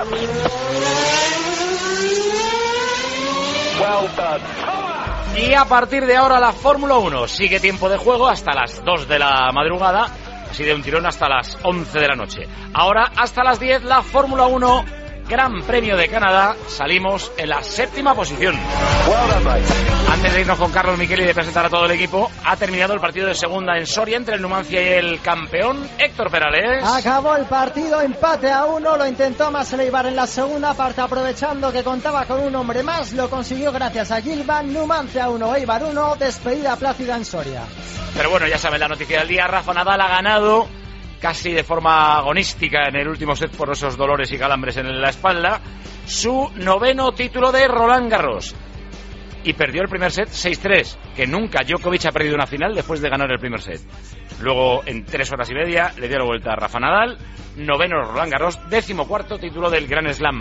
Y a partir de ahora la Fórmula 1 sigue tiempo de juego hasta las 2 de la madrugada, así de un tirón hasta las 11 de la noche. Ahora hasta las 10 la Fórmula 1 Gran Premio de Canadá, salimos en la 7ª posición. Antes de irnos con Carlos Miquel y de presentar a todo el equipo, ha terminado el partido de segunda en Soria entre el Numancia y el campeón Héctor Perales. Acabó el partido, empate a 1, lo intentó más el Eibar en la segunda parte, aprovechando que contaba con un hombre más, lo consiguió gracias a Gilvan. Numancia 1, Eibar 1, despedida plácida en Soria. Pero bueno, ya saben la noticia del día, Rafa Nadal ha ganado casi de forma agonística en el último set por esos dolores y calambres en la espalda, su 9º título de Roland Garros. Y perdió el primer set 6-3, que nunca Djokovic ha perdido una final después de ganar el primer set. Luego, en 3 horas y media, le dio la vuelta a Rafa Nadal, 9º Roland Garros, 14º título del Grand Slam.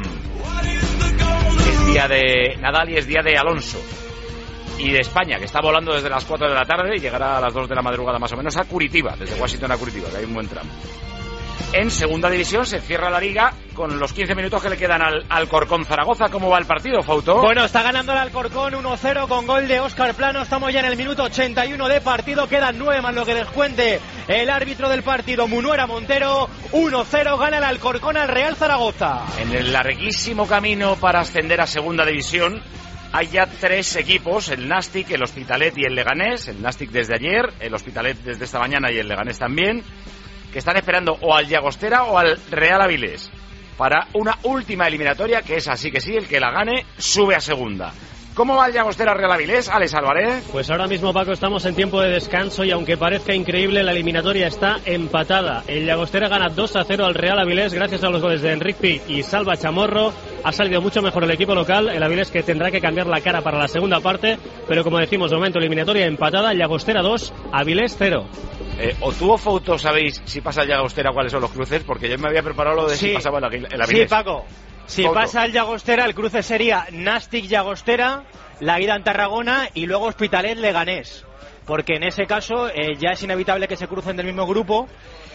Es día de Nadal y es día de Alonso. Y de España, que está volando desde las 4 de la tarde y llegará a las 2 de la madrugada más o menos a Curitiba, desde Washington a Curitiba, que hay un buen tramo. En segunda división se cierra la liga con los 15 minutos que le quedan al Alcorcón Zaragoza. ¿Cómo va el partido, Fauto? Bueno, está ganando el Alcorcón 1-0 con gol de Óscar Plano. Estamos ya en el minuto 81 de partido. Quedan 9 más lo que descuente el árbitro del partido, Munuera Montero. 1-0 gana el Alcorcón al Real Zaragoza. En el larguísimo camino para ascender a segunda división hay ya 3 equipos, el Nàstic, el Hospitalet y el Leganés. El Nàstic desde ayer, el Hospitalet desde esta mañana y el Leganés también, que están esperando o al Llagostera o al Real Avilés para una última eliminatoria, que es así que sí, el que la gane sube a segunda. ¿Cómo va el Llagostera Real Avilés, Alex Álvarez? Pues ahora mismo, Paco, estamos en tiempo de descanso y aunque parezca increíble, la eliminatoria está empatada. El Llagostera gana 2-0 al Real Avilés gracias a los goles de Enric Pi y Salva Chamorro. Ha salido mucho mejor el equipo local, el Avilés, que tendrá que cambiar la cara para la segunda parte, pero como decimos, de momento eliminatoria empatada, Llagostera 2, Avilés 0. O tú o Fauto sabéis si pasa el Llagostera cuáles son los cruces, porque yo me había preparado lo de si pasaba el Avilés. Sí, Paco. Si pasa el Llagostera, el cruce sería Nàstic-Llagostera, la ida en Tarragona y luego Hospitalet-Leganés. Porque en ese caso ya es inevitable que se crucen del mismo grupo.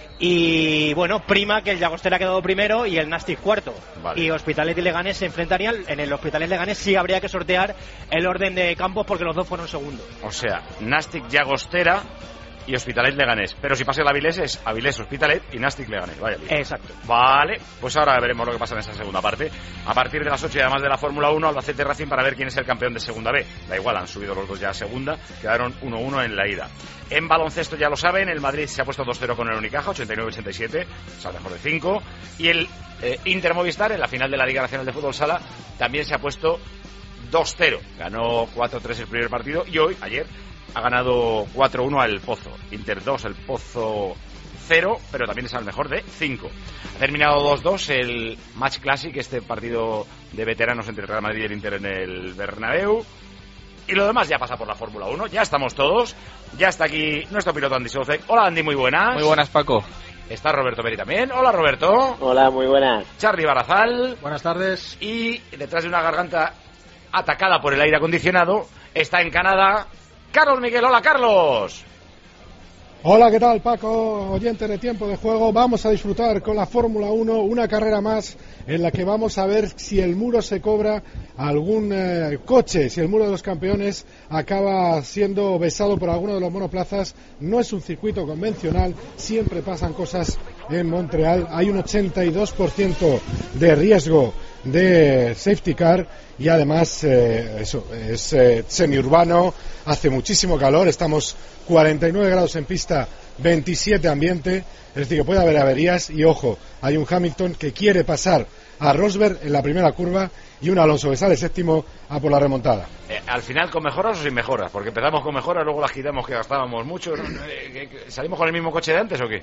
Y bueno, prima que el Llagostera ha quedado primero y el Nàstic cuarto. Vale. Y Hospitalet y Leganés se enfrentarían. En el Hospitalet-Leganés sí habría que sortear el orden de campos porque los dos fueron segundos. O sea, Nàstic-Llagostera y Hospitalet-Leganés. Pero si pasa el Avilés es Avilés-Hospitalet y Nàstic-Leganés. Vaya bien. Exacto. Vale, pues ahora veremos lo que pasa en esa segunda parte. A partir de las 8 y además de la Fórmula 1, Albacete Racing para ver quién es el campeón de segunda B. Da igual, han subido los dos ya a segunda. Quedaron 1-1 en la ida. En baloncesto ya lo saben, el Madrid se ha puesto 2-0 con el Unicaja, 89-87, o sea, mejor de 5. Y el Inter Movistar en la final de la Liga Nacional de Fútbol Sala también se ha puesto 2-0. Ganó 4-3 el primer partido y hoy, ayer, ha ganado 4-1 al Pozo. Inter 2, el Pozo 0, pero también es al mejor de 5. Ha terminado 2-2 el Match Classic, este partido de veteranos entre el Real Madrid y el Inter en el Bernabéu. Y lo demás ya pasa por la Fórmula 1, ya estamos todos. Ya está aquí nuestro piloto Andy Soucek. Hola Andy, muy buenas. Muy buenas, Paco. Está Roberto Peri también. Hola Roberto. Hola, muy buenas. Charly Barazal. Buenas tardes. Y detrás de una garganta atacada por el aire acondicionado está en Canadá Carlos Miguel. Hola Carlos. Hola, ¿qué tal, Paco? Oyentes de Tiempo de Juego, vamos a disfrutar con la Fórmula 1, una carrera más en la que vamos a ver si el muro se cobra algún coche, si el muro de los campeones acaba siendo besado por alguno de los monoplazas. No es un circuito convencional, siempre pasan cosas en Montreal, hay un 82% de riesgo de safety car y además eso es semiurbano, hace muchísimo calor, estamos 49 grados en pista, 27 ambiente, es decir que puede haber averías y ojo, hay un Hamilton que quiere pasar a Rosberg en la primera curva y un Alonso que sale séptimo a por la remontada. Al final, ¿con mejoras o sin mejoras? Porque empezamos con mejoras, luego las quitamos que gastábamos mucho. ¿Salimos con el mismo coche de antes o qué?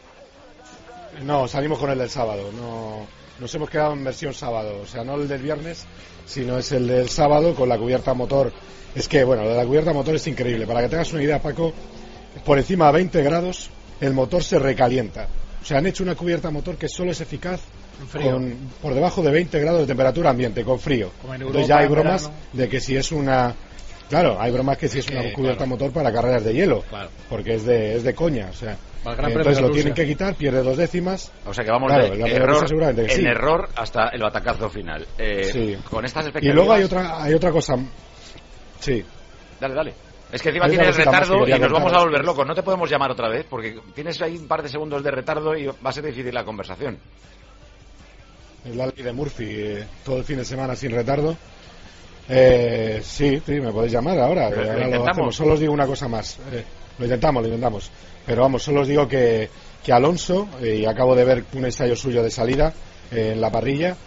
No, salimos con el del sábado, no, nos hemos quedado en versión sábado, o sea, no el del viernes, sino es el del sábado con la cubierta motor. Es que, bueno, lo de la cubierta motor es increíble. Para que tengas una idea, Paco, por encima de 20 grados el motor se recalienta. O sea, han hecho una cubierta motor que solo es eficaz por debajo de 20 grados de temperatura ambiente, con frío. Entonces ya hay bromas de que si es una... Claro, hay bromas que si es una cubierta motor para carreras de hielo, claro, porque es de coña, o sea... Entonces lo tienen que quitar, pierde 2 décimas. O sea que vamos claro, de error seguramente que en sí. error hasta el batacazo final. Sí. Con estas expectativas... Y luego hay otra cosa. Sí. Dale. Es que encima Hay tienes otra cosita retardo más que y nos quería vamos a contaros. volver locos. No te podemos llamar otra vez porque tienes ahí un par de segundos de retardo y va a ser difícil la conversación. Es la ley de Murphy, todo el fin de semana sin retardo. Sí, me podéis llamar ahora. Pero Ahora lo lo hacemos. Solo os digo una cosa más. Lo intentamos. Pero vamos, solo os digo que Alonso, y acabo de ver un ensayo suyo de salida en la parrilla,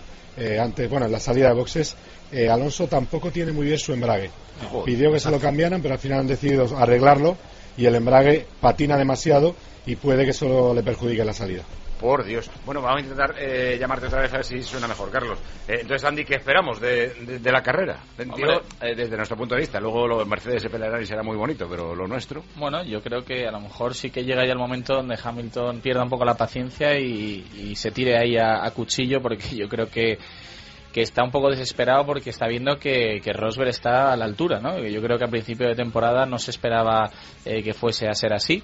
en la salida de boxes, Alonso tampoco tiene muy bien su embrague. Pidió que se lo cambiaran, pero al final han decidido arreglarlo y el embrague patina demasiado y puede que eso le perjudique la salida. Por Dios. Bueno, vamos a intentar llamarte otra vez a ver si suena mejor, Carlos. Entonces, Andy, ¿qué esperamos de la carrera? Desde nuestro punto de vista. Luego los Mercedes se pelearán y será muy bonito, pero lo nuestro... Bueno, yo creo que a lo mejor sí que llega ya el momento donde Hamilton pierda un poco la paciencia y se tire ahí a cuchillo, porque yo creo que está un poco desesperado porque está viendo que Rosberg está a la altura, ¿no? Yo creo que a principio de temporada no se esperaba que fuese a ser así.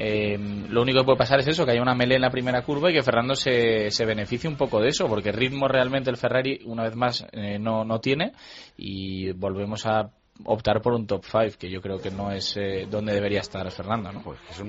Lo único que puede pasar es eso, que haya una melee en la primera curva y que Fernando se beneficie un poco de eso, porque ritmo realmente el Ferrari una vez más no tiene, y volvemos a optar por un top 5, que yo creo que no es donde debería estar Fernando, ¿no? Pues es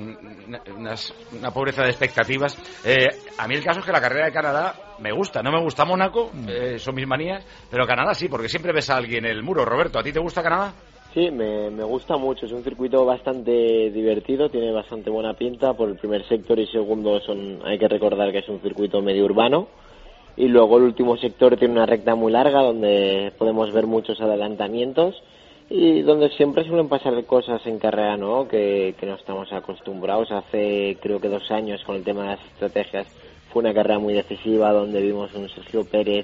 una pobreza de expectativas. A mí el caso es que la carrera de Canadá me gusta. No me gusta Mónaco, son mis manías, pero Canadá sí, porque siempre ves a alguien en el muro. Roberto, ¿a ti te gusta Canadá? Sí, me gusta mucho. Es un circuito bastante divertido, tiene bastante buena pinta. Por el primer sector y segundo hay que recordar que es un circuito medio urbano. Y luego el último sector tiene una recta muy larga donde podemos ver muchos adelantamientos y donde siempre suelen pasar cosas en carrera, ¿no? Que no estamos acostumbrados. Hace creo que 2 años, con el tema de las estrategias, fue una carrera muy decisiva donde vimos un Sergio Pérez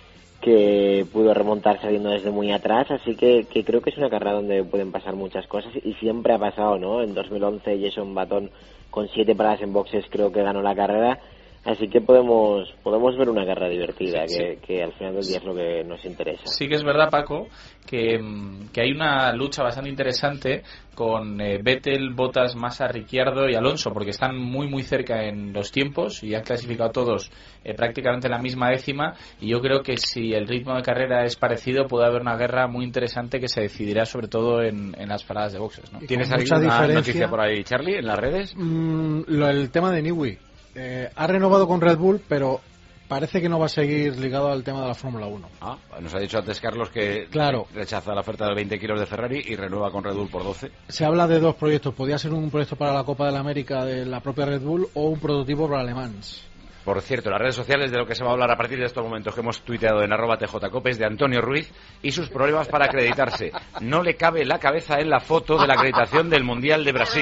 que pudo remontar saliendo desde muy atrás, así que creo que es una carrera donde pueden pasar muchas cosas y siempre ha pasado, ¿no? En 2011 Jason Button con 7 paradas en boxes creo que ganó la carrera. Así que podemos ver una carrera divertida, que al final del día es lo que nos interesa. Sí que es verdad, Paco, que hay una lucha bastante interesante con Vettel, Bottas, Massa, Ricciardo y Alonso, porque están muy cerca en los tiempos y han clasificado todos prácticamente la misma décima, y yo creo que si el ritmo de carrera es parecido puede haber una guerra muy interesante que se decidirá sobre todo en las paradas de boxes, ¿no? ¿Tienes alguna noticia por ahí, Charlie, en las redes? El tema de Newey. Ha renovado con Red Bull, pero parece que no va a seguir ligado al tema de la Fórmula 1. Nos ha dicho antes Carlos que rechaza la oferta de 20 kilos de Ferrari y renueva con Red Bull por 12. Se habla de 2 proyectos. Podría ser un proyecto para la Copa de la América de la propia Red Bull o un prototipo para Le Mans. Por cierto, las redes sociales, de lo que se va a hablar a partir de estos momentos que hemos tuiteado en @tjcopes, de Antonio Ruiz y sus problemas para acreditarse. No le cabe la cabeza en la foto de la acreditación del Mundial de Brasil.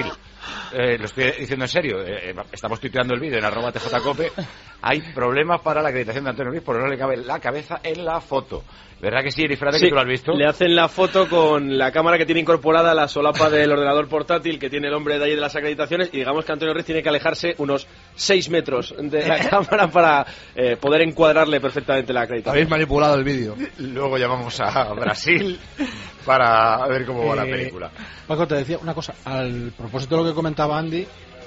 Lo estoy diciendo en serio. Estamos tuiteando el vídeo en @tjcope. Hay problemas para la acreditación de Antonio Ruiz porque no le cabe la cabeza en la foto. ¿Verdad que sí, Erifrade, que tú lo has visto? Le hacen la foto con la cámara que tiene incorporada a la solapa del ordenador portátil que tiene el hombre de ahí de las acreditaciones, y digamos que Antonio Ruiz tiene que alejarse unos 6 metros de la cámara para poder encuadrarle perfectamente la acreditación. Habéis manipulado el vídeo. Luego llamamos a Brasil para ver cómo va la película. Paco, te decía una cosa, al propósito de lo que comentaba Andy,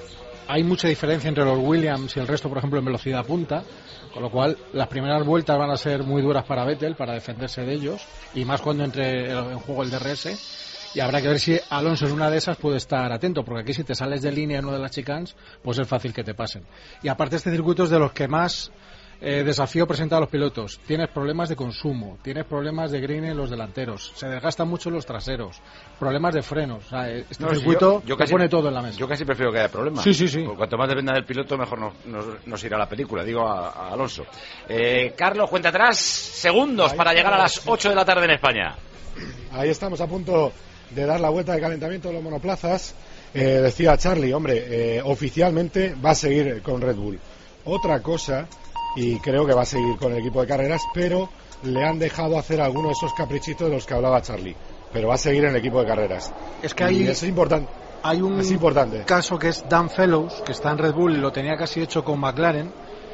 hay mucha diferencia entre los Williams y el resto, por ejemplo, en velocidad punta, con lo cual las primeras vueltas van a ser muy duras para Vettel, para defenderse de ellos, y más cuando entre en juego el DRS, y habrá que ver si Alonso en una de esas puede estar atento, porque aquí si te sales de línea en una de las chicanes, pues es fácil que te pasen. Y aparte este circuito es de los que más desafío presenta a los pilotos. Tienes problemas de consumo, tienes problemas de green en los delanteros, se desgastan mucho los traseros, problemas de frenos. O sea, este circuito te pone todo en la mesa. Yo casi prefiero que haya problemas. Sí. Cuanto más dependa del piloto, mejor nos irá la película, digo a Alonso. Carlos, cuenta atrás, segundos para llegar a las 8 de la tarde en España. Ahí estamos a punto de dar la vuelta de calentamiento de los monoplazas. Decía Charlie, oficialmente va a seguir con Red Bull. Otra cosa, y creo que va a seguir con el equipo de carreras, pero le han dejado hacer algunos de esos caprichitos de los que hablaba Charlie, pero va a seguir en el equipo de carreras. Es que hay, es importante. Hay un caso que es Dan Fellows, que está en Red Bull y lo tenía casi hecho con McLaren,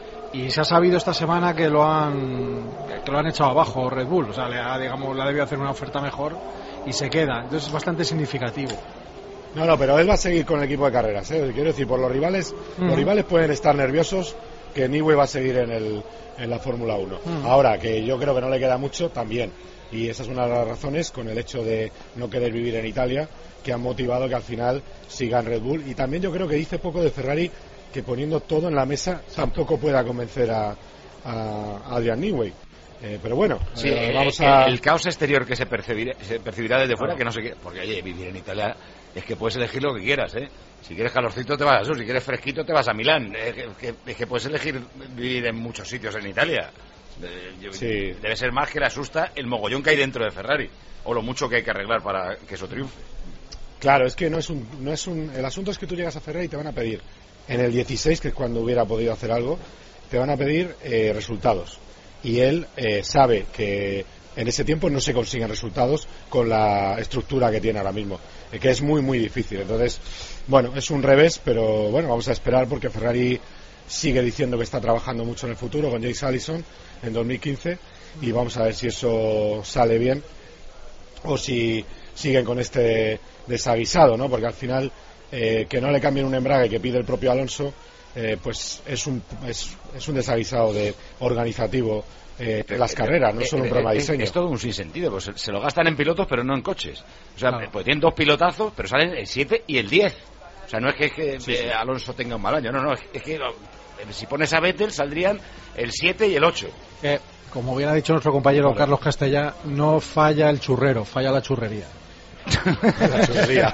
y se ha sabido esta semana que lo han echado abajo Red Bull, o sea, le ha debido hacer una oferta mejor y se queda. Entonces es bastante significativo. No, pero él va a seguir con el equipo de carreras, ¿eh? Quiero decir, por los rivales pueden estar nerviosos que Newey va a seguir en la Fórmula 1. Ahora, que yo creo que no le queda mucho, también. Y esa es una de las razones, con el hecho de no querer vivir en Italia, que han motivado que al final siga en Red Bull. Y también yo creo que dice poco de Ferrari, que poniendo todo en la mesa tampoco pueda convencer a Adrian Newey. Pero bueno, sí, vamos el caos exterior que se percibirá desde fuera, que no sé qué, porque oye, vivir en Italia es que puedes elegir lo que quieras, ¿eh? Si quieres calorcito te vas a Sur, si quieres fresquito te vas a Milán, es que puedes elegir vivir en muchos sitios en Italia. Sí. Debe ser más que le asusta el mogollón que hay dentro de Ferrari, o lo mucho que hay que arreglar para que eso triunfe. Claro, es que no es un el asunto es que tú llegas a Ferrari y te van a pedir en el 16, que es cuando hubiera podido hacer algo, te van a pedir resultados. Y él sabe que en ese tiempo no se consiguen resultados con la estructura que tiene ahora mismo, que es muy muy difícil. Entonces, bueno, es un revés, pero bueno, vamos a esperar, porque Ferrari sigue diciendo que está trabajando mucho en el futuro con James Allison en 2015, y vamos a ver si eso sale bien o si siguen con este desaguisado, ¿no? Porque al final que no le cambien un embrague que pide el propio Alonso, pues es un desaguisado organizativo de las carreras, no solo un problema de diseño. Es todo un sinsentido, pues se lo gastan en pilotos pero no en coches. O sea, pues tienen 2 pilotazos, pero salen el 7 y el 10. O sea, no es que Alonso tenga un mal año, no, es que si pones a Vettel saldrían el 7 y el 8. Como bien ha dicho nuestro compañero Carlos Castellá, no falla el churrero, falla la churrería. La churrería.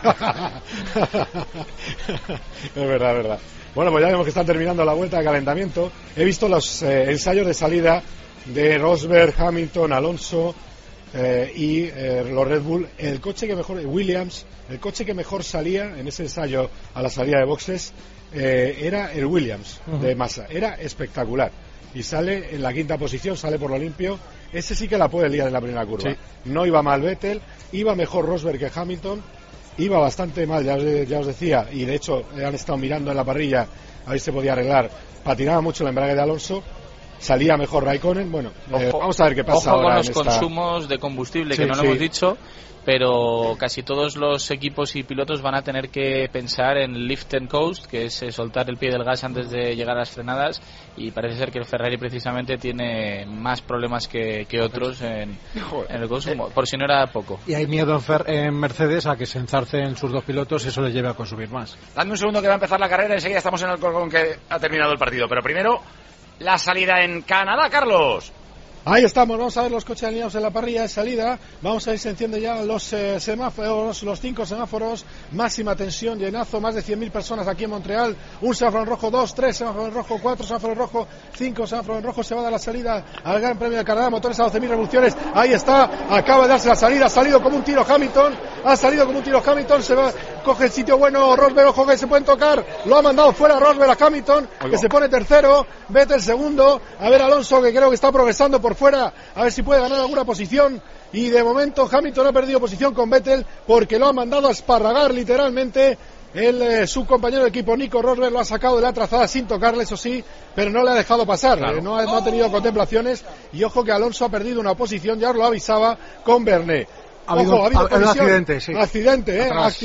Es verdad. Bueno, pues ya vemos que están terminando la vuelta de calentamiento. He visto los ensayos de salida de Rosberg, Hamilton, Alonso y los Red Bull. El coche que mejor, Williams, el coche que mejor salía en ese ensayo a la salida de boxes era el Williams de Massa. Era espectacular. Y sale en la 5ª posición, sale por lo limpio. Ese sí que la puede liar en la primera curva. Sí. No iba mal Vettel, iba mejor Rosberg que Hamilton, iba bastante mal, ya os decía, y de hecho han estado mirando en la parrilla a ver si se podía arreglar. Patinaba mucho el embrague de Alonso, salía mejor Raikkonen. Bueno, vamos a ver qué pasa. Ojo ahora con los consumos de combustible, que no lo hemos dicho, pero casi todos los equipos y pilotos van a tener que pensar en lift and coast, que es soltar el pie del gas antes de llegar a las frenadas, y parece ser que el Ferrari precisamente tiene más problemas que otros en el consumo, por si no era poco. Y hay miedo en Mercedes a que se enzarcen sus 2 pilotos y eso les lleve a consumir más. Dame un segundo que va a empezar la carrera, enseguida estamos en el colgón que ha terminado el partido, pero primero la salida en Canadá, Carlos. Ahí estamos, vamos a ver los coches alineados en la parrilla de salida. Vamos a ver si se encienden ya los semáforos, los 5 semáforos, máxima tensión, llenazo, más de 100.000 personas aquí en Montreal. Un semáforo en rojo, 2, 3 semáforos en rojo, 4 semáforos en rojo, 5 semáforos en rojo. Se va a dar la salida al Gran Premio de Canadá, motores a 12.000 revoluciones. Ahí está, acaba de darse la salida, ha salido como un tiro Hamilton, se va, coge el sitio bueno Rosberg, ojo que se pueden tocar, lo ha mandado fuera Rosberg a Hamilton, que se pone tercero, Vettel segundo, a ver Alonso, que creo que está progresando por fuera, a ver si puede ganar alguna posición, y de momento Hamilton ha perdido posición con Vettel porque lo ha mandado a esparragar literalmente. Su compañero de equipo Nico Rosberg lo ha sacado de la trazada sin tocarle, eso sí, pero no le ha dejado pasar, claro. No ha tenido contemplaciones, y ojo que Alonso ha perdido una posición, ya os lo avisaba con Bernet. Ha habido accidente, sí. Accidente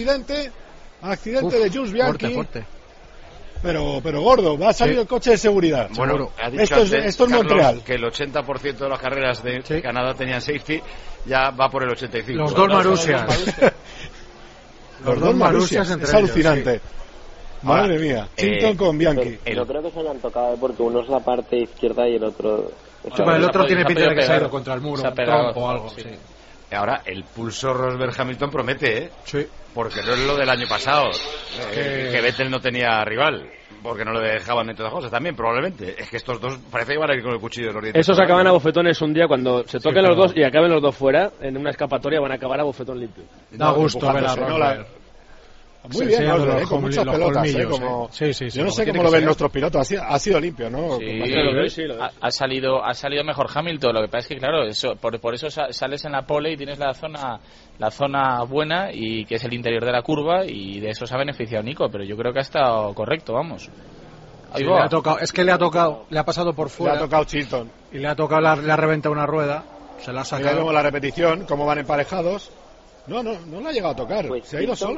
de Jules Bianchi. Fuerte. Pero gordo, va a salir el coche de seguridad. Bueno, ha dicho esto es Carlos, Montreal, que el 80% de las carreras de Canadá tenían safety, ya va por el 85%. Los dos Marusias. Los dos Marusias es alucinante. Madre mía, Clinton con Bianchi. Yo creo que se le han tocado porque uno es la parte izquierda y el otro... el otro tiene pinta de que se ha ido contra el muro, o algo. Sí. Ahora, el pulso Rosberg-Hamilton promete, ¿eh? Sí. Porque no es lo del año pasado, que Vettel no tenía rival, porque no le dejaban entre las cosas también, probablemente. Es que estos dos parece que van a ir con el cuchillo de los dientes. Esos acaban a bofetones un día cuando se toquen los dos y acaben los dos fuera, en una escapatoria van a acabar a bofetón limpio. Da gusto ver a Rosberg. Muy bien, Rosberg, con muchas pelotas, como... Sí, yo no sé cómo lo ven nuestros pilotos, ha sido limpio, ¿no? Sí, ha salido mejor Hamilton. Lo que pasa es que, claro, por eso sales en la pole y tienes la zona buena, y que es el interior de la curva, y de eso se ha beneficiado Nico, pero yo creo que ha estado correcto, vamos. Sí, le ha tocado, le ha pasado por fuera. Le ha tocado Chilton. Y le ha tocado, le ha reventado una rueda, se la ha sacado. Luego la repetición, cómo van emparejados. No le ha llegado a tocar, pues se ha ido solo, ¿no?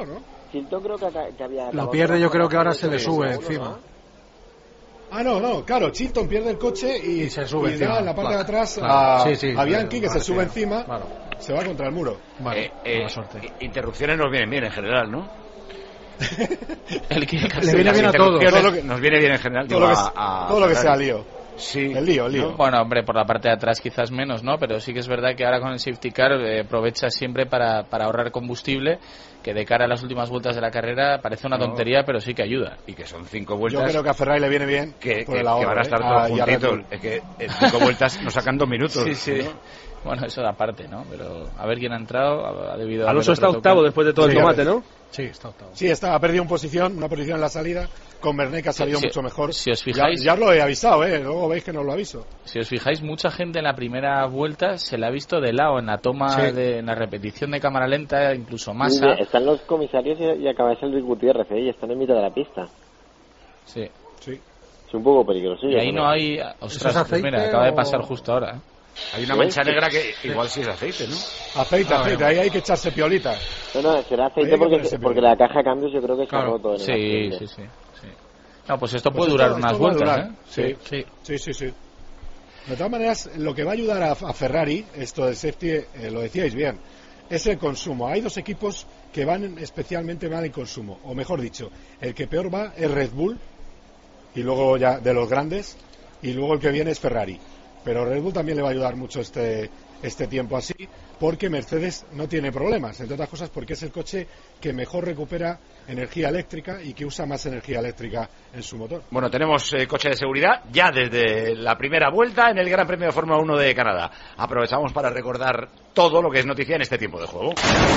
Chilton creo que había... Lo pierde, yo creo que ahora se le sube encima. No, claro, Chilton pierde el coche y se sube encima, en la parte de atrás a Bianchi, que se sube encima, se va contra el muro. Interrupciones nos vienen bien en general, ¿no? Le viene bien a todos. Nos viene bien en general. Todo lo que sea lío. Sí. El lío. ¿No? Bueno, hombre, por la parte de atrás quizás menos, ¿no? Pero sí que es verdad que ahora con el safety car aprovecha siempre para ahorrar combustible, que de cara a las últimas vueltas de la carrera parece una tontería, pero sí que ayuda. Y que son 5 vueltas. Yo creo que a Ferrari le viene bien que van a estar todos juntitos. Es que en 5 vueltas nos sacan 2 minutos. Sí. ¿No? Bueno, eso da parte, ¿no? Pero a ver quién ha entrado. Alonso está octavo después de todo el tomate, ¿no? Sí, está octavo. Sí, ha perdido una posición en la salida. Con Bernet, que ha salido mucho mejor. Si os fijáis, ya os lo he avisado, luego veis que no os lo aviso. Si os fijáis, mucha gente en la primera vuelta se la ha visto de lado, en la toma, en la repetición de cámara lenta, incluso Massa. Están los comisarios y acaba de salir Gutiérrez, y están en mitad de la pista. Sí. Es un poco peligroso. Y ahí no hay... Ostras, pues mira, acaba de pasar justo ahora. Hay una mancha negra que igual sí es aceite, ¿no? Aceite, ahí hay que echarse piolita. No, será aceite porque la caja de cambios yo creo que se ha roto. Sí. No, pues esto puede durar unas vueltas, ¿eh? Sí. De todas maneras, lo que va a ayudar a Ferrari, esto del safety, lo decíais bien, es el consumo. Hay 2 equipos que van especialmente mal en consumo, o mejor dicho, el que peor va es Red Bull, y luego ya de los grandes, y luego el que viene es Ferrari. Pero Red Bull también le va a ayudar mucho este tiempo así, porque Mercedes no tiene problemas, entre otras cosas porque es el coche que mejor recupera energía eléctrica y que usa más energía eléctrica en su motor. Bueno, tenemos coche de seguridad ya desde la primera vuelta en el Gran Premio de Fórmula 1 de Canadá. Aprovechamos para recordar todo lo que es noticia en este tiempo de juego.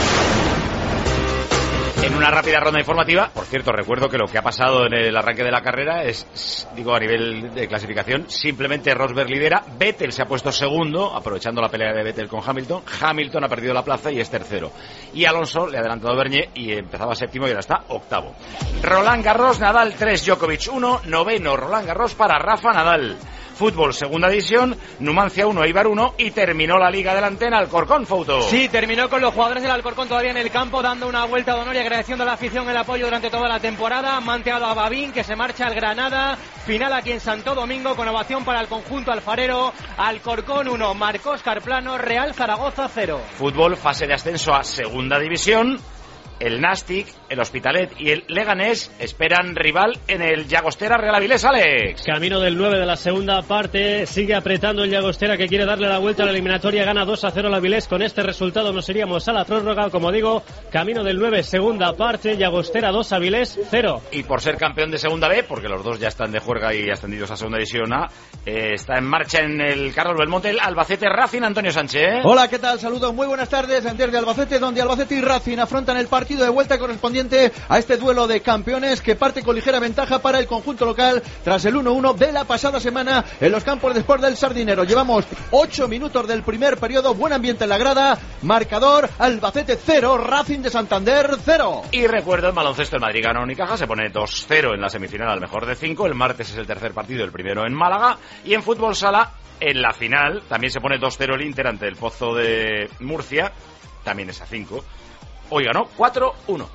En una rápida ronda informativa, por cierto, recuerdo que lo que ha pasado en el arranque de la carrera es, a nivel de clasificación, simplemente Rosberg lidera, Vettel se ha puesto segundo, aprovechando la pelea de Vettel con Hamilton ha perdido la plaza y es tercero. Y Alonso le ha adelantado a Bernier y empezaba séptimo y ahora está octavo. Roland Garros, Nadal 3, Djokovic 1, noveno Roland Garros para Rafa Nadal. Fútbol, segunda división, Numancia 1, Eibar 1 y terminó la Liga de la Antena Alcorcón, Fouto. Sí, terminó con los jugadores del Alcorcón todavía en el campo dando una vuelta de honor y agradeciendo a la afición el apoyo durante toda la temporada. Han manteado a Babín, que se marcha al Granada, final aquí en Santo Domingo con ovación para el conjunto alfarero. Alcorcón 1, Marcos Carplano, Real Zaragoza 0. Fútbol, fase de ascenso a segunda división. El Nastic, el Hospitalet y el Leganés esperan rival en el Llagostera Real Avilés, Alex. Camino del 9 de la segunda parte, sigue apretando el Llagostera, que quiere darle la vuelta a la eliminatoria, gana 2-0 al Avilés. Con este resultado nos iríamos a la prórroga, como digo, camino del 9, segunda parte, Llagostera 2, Avilés 0. Y por ser campeón de segunda B, porque los dos ya están de juerga y ascendidos a segunda división A, está en marcha en el Carlos Belmonte el Albacete Racing, Antonio Sánchez. Hola, ¿qué tal? Saludos, muy buenas tardes desde Albacete, donde Albacete y Racing afrontan el partido de vuelta correspondiente a este duelo de campeones que parte con ligera ventaja para el conjunto local tras el 1-1 de la pasada semana en los campos de Sport del Sardinero. Llevamos 8 minutos del primer periodo, buen ambiente en la grada, marcador Albacete 0, Racing de Santander 0. Y recuerdo, en baloncesto el Madrid ganó a Unicaja, se pone 2-0 en la semifinal al mejor de 5, el martes es el tercer partido, el primero en Málaga, y en fútbol sala en la final también se pone 2-0 el Inter ante el Pozo de Murcia, también es a 5. Hoy ganó 4-1.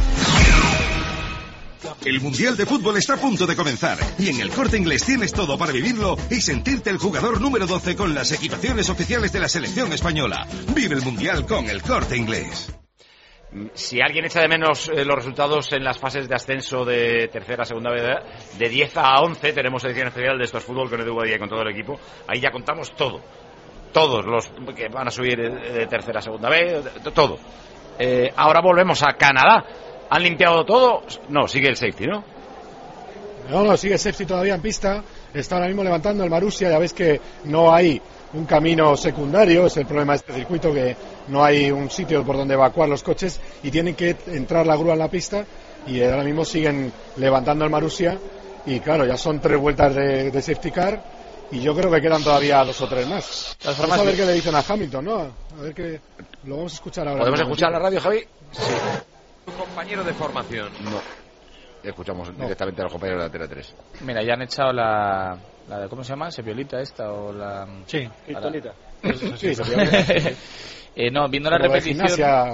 El Mundial de Fútbol está a punto de comenzar y en el Corte Inglés tienes todo para vivirlo y sentirte el jugador número 12 con las equipaciones oficiales de la selección española. Vive el Mundial con el Corte Inglés. Si alguien echa de menos los resultados en las fases de ascenso de tercera, segunda B, de 10 a 11 tenemos edición especial de Esto es Fútbol con Edu Badía y con todo el equipo. Ahí ya contamos todo. Todos los que van a subir de tercera, segunda B, todo. Ahora volvemos a Canadá. ¿Han limpiado todo? No, sigue el safety, ¿no? No, sigue el safety todavía en pista. Está ahora mismo levantando el Marussia. Ya ves que no hay un camino secundario. Es el problema de este circuito, que no hay un sitio por donde evacuar los coches y tienen que entrar la grúa en la pista. Y ahora mismo siguen levantando el Marussia. Y claro, ya son 3 vueltas de safety car. Y yo creo que quedan todavía 2 o 3 más. Vamos a ver qué le dicen a Hamilton, ¿no? A ver qué... Lo vamos a escuchar ahora. ¿Podemos escuchar la radio, Javi? Sí. Un compañero de formación. No. Escuchamos directamente a los compañeros de Antena 3. Mira, ya han echado la de, ¿cómo se llama? ¿Sepiolita esta o la...? Sí, Criptonita. No, viendo la repetición...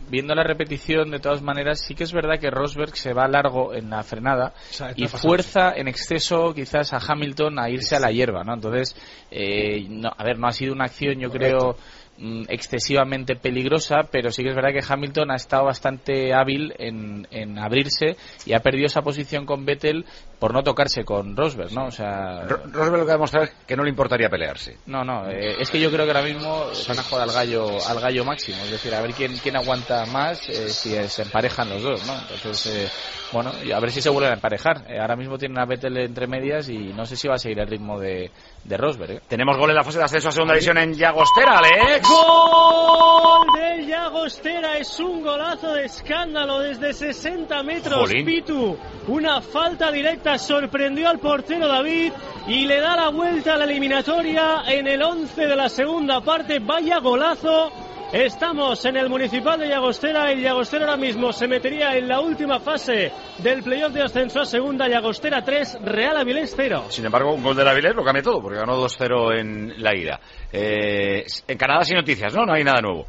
viendo la repetición, de todas maneras, sí que es verdad que Rosberg se va largo en la frenada y fuerza en exceso quizás a Hamilton a irse a la hierba, ¿no? Entonces, no ha sido una acción, yo creo, excesivamente peligrosa, pero sí que es verdad que Hamilton ha estado bastante hábil en abrirse y ha perdido esa posición con Vettel por no tocarse con Rosberg, ¿no? O sea, Rosberg lo que ha demostrado es que no le importaría pelearse. No, es que yo creo que ahora mismo van a jugar al gallo máximo, es decir, a ver quién aguanta más si se emparejan los dos, ¿no? Entonces, bueno, a ver si se vuelven a emparejar. Ahora mismo tienen a Vettel entre medias y no sé si va a seguir el ritmo de Rosberg. Tenemos gol en la fase de ascenso a segunda división en Llagostera, Alex. ¡Gol del Llagostera! Es un golazo de escándalo desde 60 metros. Jolín. Pitu, una falta directa, sorprendió al portero David y le da la vuelta a la eliminatoria en el 11 de la segunda parte. Vaya golazo. Estamos en el Municipal de Llagostera. El Llagostera ahora mismo se metería en la última fase del playoff de ascenso a segunda. Llagostera 3, Real Avilés 0. Sin embargo, un gol del Avilés lo cambia todo, porque ganó 2-0 en la ida. En Canadá sin noticias, ¿no? No hay nada nuevo.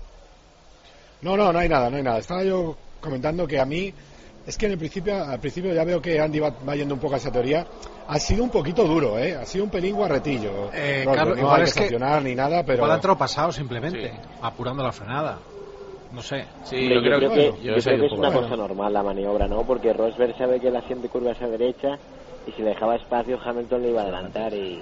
No hay nada. Estaba yo comentando que a mí, es que al principio ya veo que Andy va yendo un poco a esa teoría. Ha sido un poquito duro, ha sido un pelín guarretillo. Carlos, no hay que sancionar ni nada, pero... Igual ha entrado pasado simplemente, apurando la frenada. No sé. Sí, yo creo que es una cosa normal la maniobra, ¿no? Porque Rosberg sabe que la siguiente curva es a derecha y si le dejaba espacio Hamilton le iba a adelantar y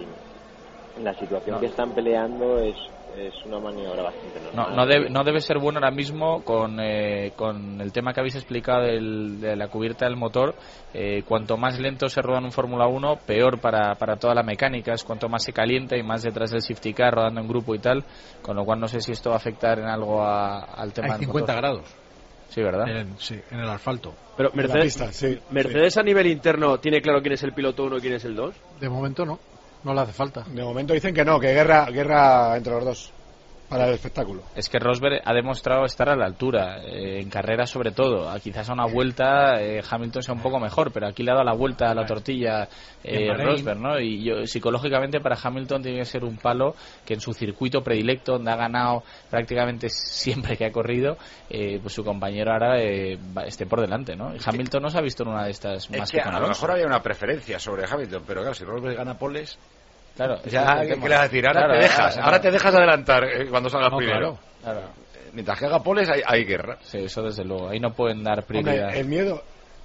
en la situación que están peleando es una maniobra bastante normal. No debe ser bueno ahora mismo con el tema que habéis explicado de la cubierta del motor. Cuanto más lento se roda en un Fórmula 1, peor para toda la mecánica. Es cuanto más se calienta y más detrás del safety car rodando en grupo y tal, con lo cual no sé si esto va a afectar en algo al tema del del motor. 50 grados. Sí, ¿verdad? En el asfalto. Pero Mercedes a nivel interno tiene claro quién es el piloto 1 y quién es el 2. De momento no le hace falta. De momento dicen que no, que guerra entre los dos para el espectáculo. Es que Rosberg ha demostrado estar a la altura, en carrera sobre todo. Quizás a una vuelta Hamilton sea un poco mejor, pero aquí le ha dado la vuelta a la tortilla Rosberg, ¿no? Y psicológicamente para Hamilton tiene que ser un palo que en su circuito predilecto, donde ha ganado prácticamente siempre que ha corrido, pues su compañero ahora esté por delante, ¿no? Y Hamilton no se ha visto en una de estas más que con a lo mejor había una preferencia sobre Hamilton, pero claro, si Rosberg gana poles... Claro, ya, ¿qué le vas a decir? Ahora te dejas adelantar cuando salgas primero. Claro. Mientras que haga poles hay guerra. Sí, eso desde luego. Ahí no pueden dar prioridad. El miedo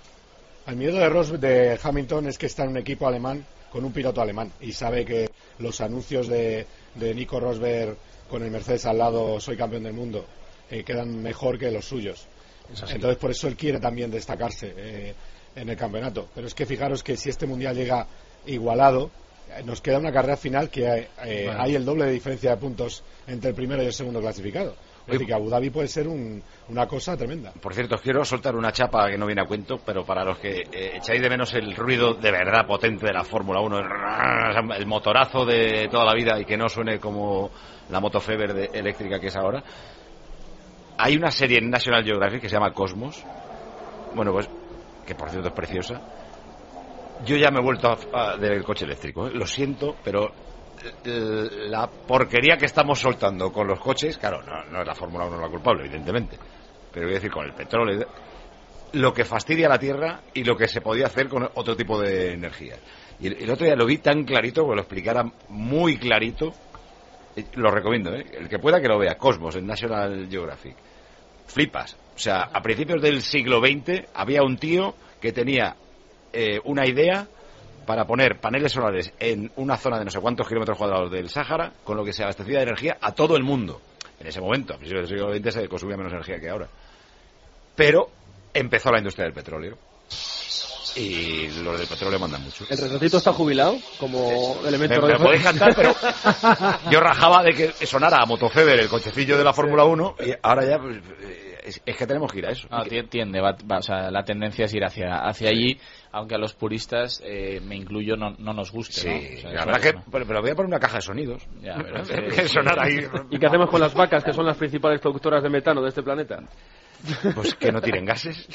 de Hamilton es que está en un equipo alemán con un piloto alemán y sabe que los anuncios de Nico Rosberg con el Mercedes al lado, soy campeón del mundo, quedan mejor que los suyos. Entonces por eso él quiere también destacarse en el campeonato. Pero es que fijaros que si este mundial llega igualado, nos queda una carrera final que hay el doble de diferencia de puntos entre el primero y el segundo clasificado. Es decir, que Abu Dhabi puede ser una cosa tremenda. Por cierto, os quiero soltar una chapa que no viene a cuento, pero para los que echáis de menos el ruido de verdad potente de la Fórmula 1, el motorazo de toda la vida y que no suene como la moto Feber eléctrica que es ahora, hay una serie en National Geographic que se llama Cosmos, bueno, pues que por cierto es preciosa. Yo ya me he vuelto del coche eléctrico, lo siento, pero la porquería que estamos soltando con los coches, claro, no es la Fórmula 1 la culpable, evidentemente, pero voy a decir con el petróleo, lo que fastidia a la Tierra y lo que se podía hacer con otro tipo de energía. Y el otro día lo vi tan clarito, que lo explicara muy clarito, lo recomiendo, el que pueda que lo vea, Cosmos, en National Geographic. Flipas. O sea, a principios del siglo XX había un tío que tenía una idea para poner paneles solares en una zona de no sé cuántos kilómetros cuadrados del Sáhara, con lo que se abastecía de energía a todo el mundo. En ese momento, a principios del siglo XX, se consumía menos energía que ahora. Pero empezó la industria del petróleo. Y los del petróleo mandan mucho. ¿El retratito está jubilado como elemento? Me podéis cantar, pero yo rajaba de que sonara a Motofeber el cochecillo de la Fórmula 1 y ahora ya es que tenemos que ir a eso. No, tiende, o sea, la tendencia es ir hacia allí, aunque a los puristas, me incluyo, no nos guste. Sí, ¿no? O sea, la verdad que, pero voy a poner una caja de sonidos. Ya, pero que sonar ahí. ¿Y qué hacemos con las vacas, que son las principales productoras de metano de este planeta? Pues que no tiren gases.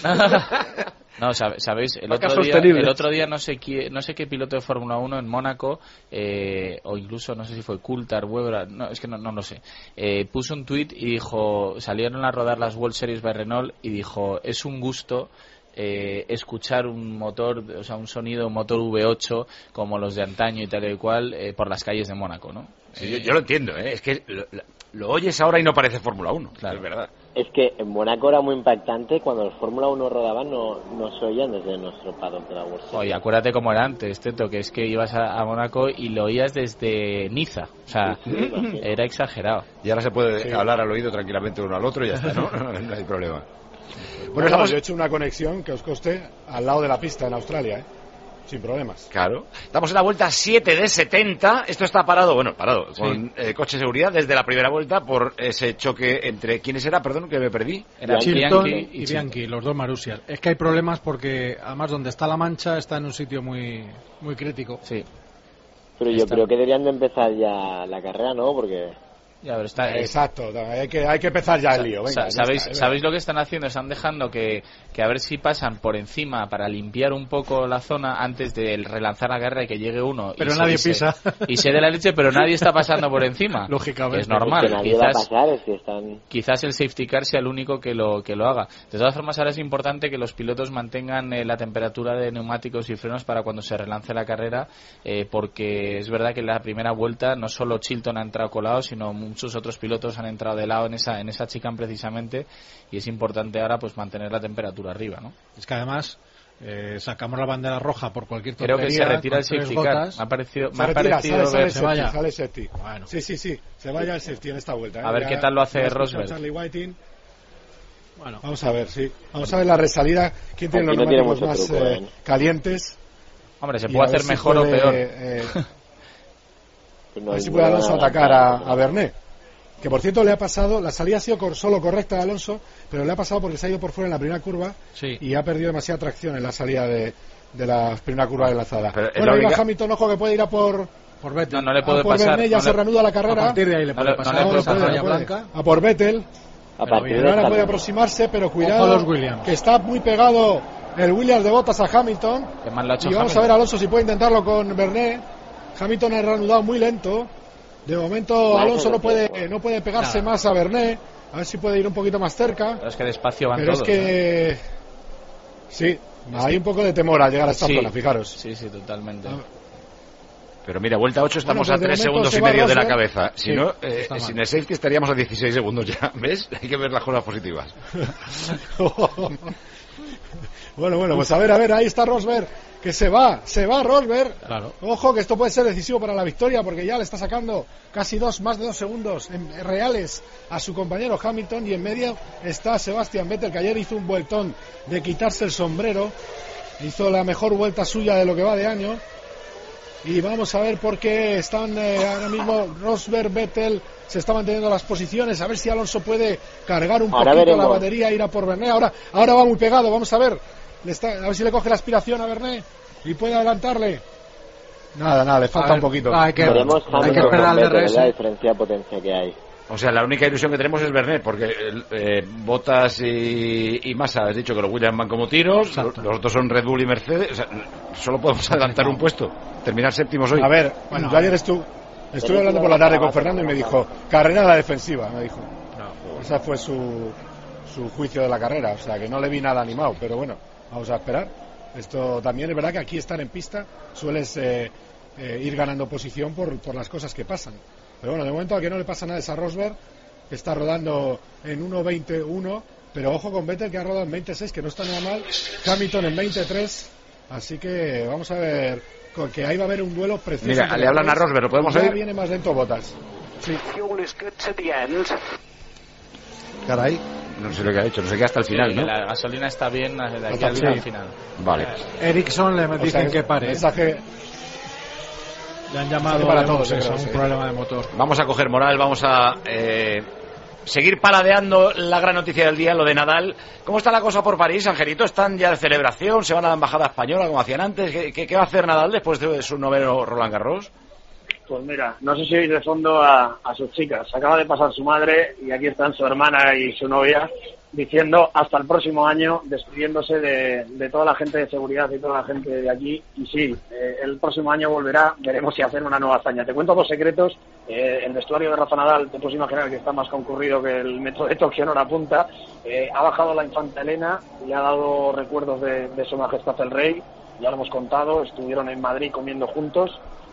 No, sabéis, el otro día no sé qué piloto de Fórmula 1 en Mónaco, o incluso no sé si fue Coulthard, Webber, no, es que no lo sé, puso un tuit y dijo, salieron a rodar las World Series by Renault y dijo, es un gusto escuchar un motor, o sea, un sonido, un motor V8 como los de antaño y tal y cual por las calles de Mónaco, ¿no? Sí, yo lo entiendo, es que lo oyes ahora y no parece Fórmula 1, claro. Es verdad. Es que en Mónaco era muy impactante, cuando los Fórmula 1 rodaban no se oían desde nuestro paddock de la World Series. Oye, acuérdate cómo era antes, Teto, que es que ibas a Mónaco y lo oías desde Niza, o sea, era exagerado. Y ahora se puede hablar al oído tranquilamente uno al otro y ya está, ¿no? No hay problema. Bueno, yo he hecho una conexión que os coste al lado de la pista en Australia, sin problemas. Claro. Estamos en la vuelta 7 de 70. Esto está parado, con coche de seguridad desde la primera vuelta por ese choque entre... ¿Quiénes era? Perdón, que me perdí. Era Bianchi y Bianchi, los dos Marusias. Es que hay problemas porque, además, donde está la mancha está en un sitio muy, muy crítico. Sí. Pero yo creo que deberían de empezar ya la carrera, ¿no? Porque... Ya, pero está, exacto, hay que empezar ya el lío. Venga, ¿Sabéis lo que están haciendo? Están dejando que a ver si pasan por encima para limpiar un poco la zona antes de relanzar la carrera y que llegue uno. Pero nadie pisa. Y se dé la leche, pero nadie está pasando por encima. Lógicamente. Es normal. Es que nadie va a pasar, es que quizás el safety car sea el único que lo haga. De todas formas, ahora es importante que los pilotos mantengan la temperatura de neumáticos y frenos para cuando se relance la carrera, porque es verdad que en la primera vuelta no solo Chilton ha entrado colado, sino muchos otros pilotos han entrado de lado en esa chicane precisamente, y es importante ahora pues mantener la temperatura arriba, ¿no? Es que además sacamos la bandera roja por cualquier tontería. Creo que se retira el safety car. Me ha parecido sale el safety. Bueno. Sí, se vaya el safety en esta vuelta. A ver qué tal lo hace Rosberg. Charlie Whiting. Bueno, vamos a ver, vamos a ver la resalida. ¿Quién tiene los neumáticos más calientes? Hombre, se puede hacer mejor o peor. A ver si puede Alonso atacar a Vernet. Que por cierto le ha pasado, la salida ha sido solo correcta de Alonso, pero le ha pasado porque se ha ido por fuera en la primera curva y ha perdido demasiada tracción en la salida de la primera curva de lanzada. Bueno, iba Hamilton, ojo que puede ir a por Vettel. No le puede pasar. Vernet, ya se reanuda la carrera. A partir de ahí le puede pasar. No le puede pasar raya blanca. A por Vettel. Ahora puede aproximarse, pero cuidado, que está muy pegado el Williams de Bottas a Hamilton. Y vamos a ver a Alonso si puede intentarlo con Vernet. Hamilton ha reanudado muy lento. De momento Alonso no puede pegarse más a Vernet. A ver si puede ir un poquito más cerca. Pero es que despacio van todos. Pero es que... Sí, hay un poco de temor al llegar a esta zona, fijaros. Sí, totalmente. Pero mira, vuelta 8 estamos a 3 segundos y medio de la cabeza. Si no, sin el safety estaríamos a 16 segundos ya. ¿Ves? Hay que ver las cosas positivas. Bueno, pues a ver, ahí está Rosberg, que se va Rosberg. Claro. Ojo, que esto puede ser decisivo para la victoria, porque ya le está sacando más de 2 segundos reales a su compañero Hamilton, y en medio está Sebastian Vettel, que ayer hizo un vueltón de quitarse el sombrero, hizo la mejor vuelta suya de lo que va de año, y vamos a ver por qué están ahora mismo Rosberg, Vettel, se está manteniendo las posiciones, a ver si Alonso puede cargar un poquito la batería, ir a por Vernet. Ahora va muy pegado, vamos a ver. A ver si le coge la aspiración a Vernet y puede adelantarle. Nada, le falta un poquito. Hay que esperar al DRS. La diferencia de potencia que hay. O sea, la única ilusión que tenemos es Vernet, porque Bottas y Massa, has dicho que los Williams van como tiros, los otros son Red Bull y Mercedes, o sea, solo podemos adelantar un puesto, terminar séptimos hoy. A ver, yo ayer estuve hablando por la tarde con Fernando y me dijo, carrera a la defensiva, me dijo. Esa fue su juicio de la carrera, o sea, que no le vi nada animado, pero bueno, vamos a esperar. Esto también es verdad que aquí estar en pista sueles ir ganando posición por las cosas que pasan. Pero bueno, de momento a que no le pasa nada es a Rosberg, que está rodando en 1.21, pero ojo con Vettel, que ha rodado en 26, que no está nada mal. Hamilton en 23, así que vamos a ver, que ahí va a haber un duelo precioso. Mira, le hablan a Rosberg, ¿lo podemos oír? Viene más lento Bottas. Sí. Caray, no sé lo que ha hecho, no sé qué hasta el final, ¿no? La gasolina está bien de aquí al final. Vale. Ericsson le dicen que pare. Le han llamado para todos, un problema de motor. Vamos a coger moral, vamos a seguir paladeando la gran noticia del día, lo de Nadal. ¿Cómo está la cosa por París, Angelito? ¿Están ya de celebración? ¿Se van a la embajada española como hacían antes? ¿Qué va a hacer Nadal después de su noveno Roland Garros? Pues mira, no sé si oís de fondo a sus chicas. Acaba de pasar su madre y aquí están su hermana y su novia diciendo hasta el próximo año, despidiéndose de toda la gente de seguridad y toda la gente de aquí. Y sí, el próximo año volverá, veremos si hacen una nueva hazaña. Te cuento 2 secretos. El vestuario de Rafa Nadal, te puedes imaginar que está más concurrido que el metro de Tokio en hora punta. Ha bajado la infanta Elena, le ha dado recuerdos de su majestad el rey, ya lo hemos contado, estuvieron en Madrid comiendo juntos.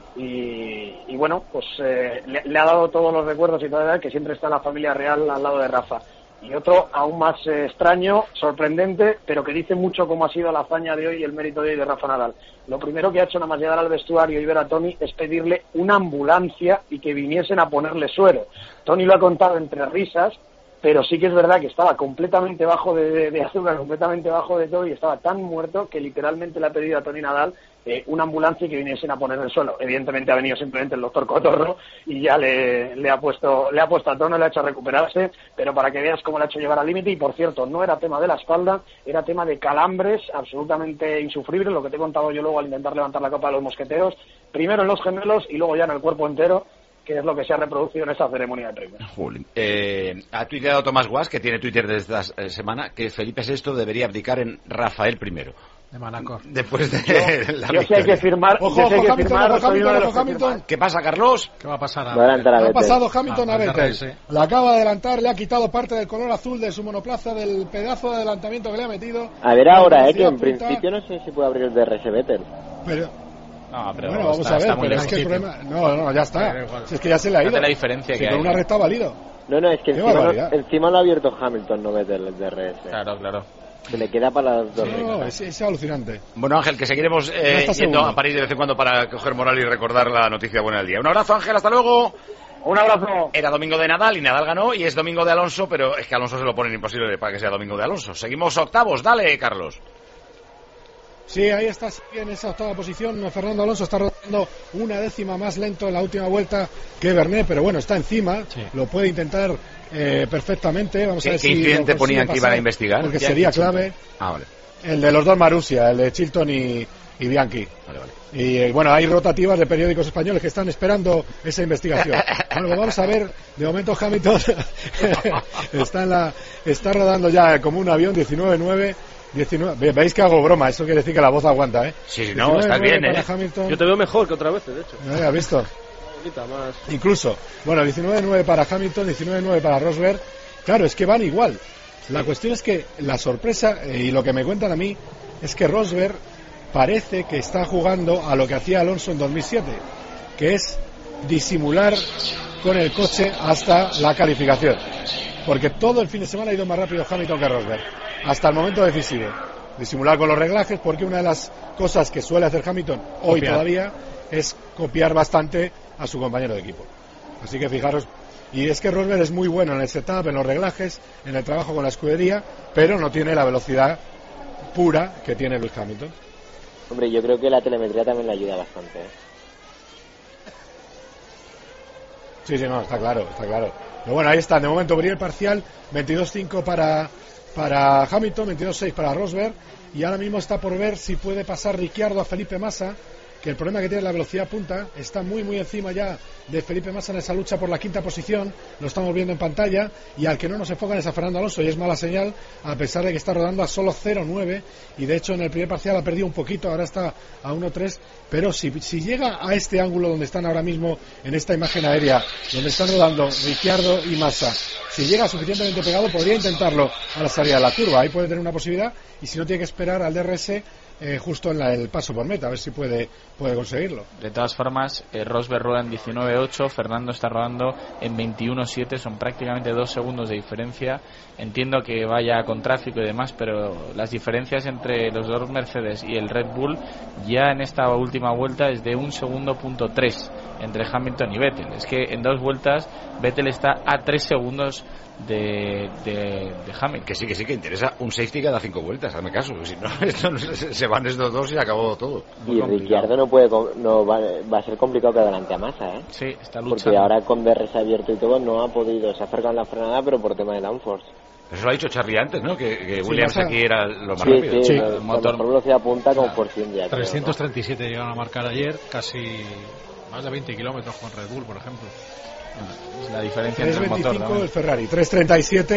Y bueno, pues le ha dado todos los recuerdos y todo, que siempre está la familia real al lado de Rafa. Y otro aún más extraño, sorprendente, pero que dice mucho cómo ha sido la hazaña de hoy y el mérito de hoy de Rafa Nadal. Lo primero que ha hecho nada más llegar al vestuario y ver a Toni es pedirle una ambulancia y que viniesen a ponerle suero. Toni lo ha contado entre risas, pero sí que es verdad que estaba completamente bajo de azúcar, completamente bajo de todo, y estaba tan muerto que literalmente le ha pedido a Toni Nadal una ambulancia y que viniesen a poner el suelo. Evidentemente ha venido simplemente el doctor Cotorro y ya le ha puesto a tono, le ha hecho recuperarse, pero para que veas cómo le ha hecho llevar al límite. Y por cierto, no era tema de la espalda, era tema de calambres absolutamente insufribles, lo que te he contado yo luego al intentar levantar la Copa de los Mosqueteros, primero en los gemelos y luego ya en el cuerpo entero, que es lo que se ha reproducido en esa ceremonia de premios. Ha tuiteado Tomás Guas, que tiene Twitter desde esta semana, que Felipe VI debería abdicar en Rafael I. De Manacor. Después de la yo sé hay que firmar. Ojo, Hamilton. ¿Qué pasa, Carlos? ¿Qué va a pasar? Ha pasado Hamilton a Vettel. Le acaba de adelantar, le ha quitado parte del color azul de su monoplaza, del pedazo de adelantamiento que le ha metido. A ver ahora, que en principio no sé si puede abrir el DRS Vettel. Pero bueno, vamos está, a ver, pero es que el problema... No, ya está. Si es que ya se le ha ido. La diferencia que con una recta ha valido. No, es que encima lo ha abierto Hamilton, no Vettel, el DRS. Claro. Se le queda para las dos. No, es alucinante. Bueno, Ángel, que seguiremos yendo a París de vez en cuando para coger moral y recordar la noticia buena del día. Un abrazo, Ángel, hasta luego. Un abrazo. Era domingo de Nadal y Nadal ganó, y es domingo de Alonso, pero es que a Alonso se lo ponen imposible para que sea domingo de Alonso. Seguimos octavos, dale, Carlos. Sí, ahí está en esa octava posición. Fernando Alonso está rodando una décima más lento en la última vuelta que Vernet, pero bueno, está encima, lo puede intentar perfectamente. Vamos a ver ¿Qué incidente ponían que iban a investigar? Porque sería clave. Vale. El de los dos Marussia, el de Chilton y Bianchi. Vale. Y bueno, hay rotativas de periódicos españoles que están esperando esa investigación. Bueno, pues vamos a ver. De momento Hamilton está rodando ya como un avión, 19-9. 19. Veis que hago broma, eso quiere decir que la voz aguanta, ¿eh? Sí, no, estás bien, ¿eh? Hamilton. Yo te veo mejor que otra vez, de hecho. ¿Has visto? Más. Incluso, bueno, 19-9 para Hamilton, 19-9 para Rosberg. Claro, es que van igual. La cuestión es que la sorpresa, y lo que me cuentan a mí, es que Rosberg parece que está jugando a lo que hacía Alonso en 2007, que es disimular con el coche hasta la calificación. Porque todo el fin de semana ha ido más rápido Hamilton que Rosberg, hasta el momento decisivo. Disimular con los reglajes, porque una de las cosas que suele hacer Hamilton hoy todavía es copiar bastante a su compañero de equipo. Así que fijaros, y es que Rosberg es muy bueno en el setup, en los reglajes, en el trabajo con la escudería, pero no tiene la velocidad pura que tiene Lewis Hamilton. Hombre, yo creo que la telemetría también le ayuda bastante, ¿eh? Sí, no, está claro. Pero bueno, ahí está, de momento brilla el parcial, 22-5 para Hamilton, 22-6 para Rosberg, y ahora mismo está por ver si puede pasar Ricciardo a Felipe Massa, que el problema que tiene es la velocidad punta, está muy encima ya de Felipe Massa en esa lucha por la quinta posición, lo estamos viendo en pantalla, y al que no nos enfocan es a Fernando Alonso, y es mala señal, a pesar de que está rodando a solo 0-9, y de hecho en el primer parcial ha perdido un poquito, ahora está a 1-3, pero si llega a este ángulo donde están ahora mismo, en esta imagen aérea, donde están rodando Ricciardo y Massa, si llega suficientemente pegado, podría intentarlo a la salida de la curva, ahí puede tener una posibilidad, y si no tiene que esperar al DRS, justo en el paso por meta, a ver si puede conseguirlo. De todas formas, Rosberg rueda en 19.8, Fernando está rodando en 21.7, son prácticamente 2 segundos de diferencia. Entiendo que vaya con tráfico y demás, pero las diferencias entre los dos Mercedes y el Red Bull ya en esta última vuelta es de 1 segundo punto 3 entre Hamilton y Vettel. Es que en 2 vueltas Vettel está a 3 segundos de Hamilton. Que sí, que interesa un safety cada 5 vueltas, hazme caso, si no, se van estos dos y acabó todo. Y Ricciardo va a ser complicado que adelante a Massa, ¿eh? Sí, está luchando. Porque ahora con DRS abierto y todo no ha podido, se acerca en la frenada, pero por tema de downforce. Eso lo ha dicho Charlie antes, ¿no? Que Williams aquí era lo más rápido. Sí, el motor velocidad punta con Force India. 337 creo, ¿no? Llegaron a marcar ayer, casi más de 20 kilómetros con Red Bull, por ejemplo. Es la diferencia entre el motor, 3.25 el Ferrari, 3.37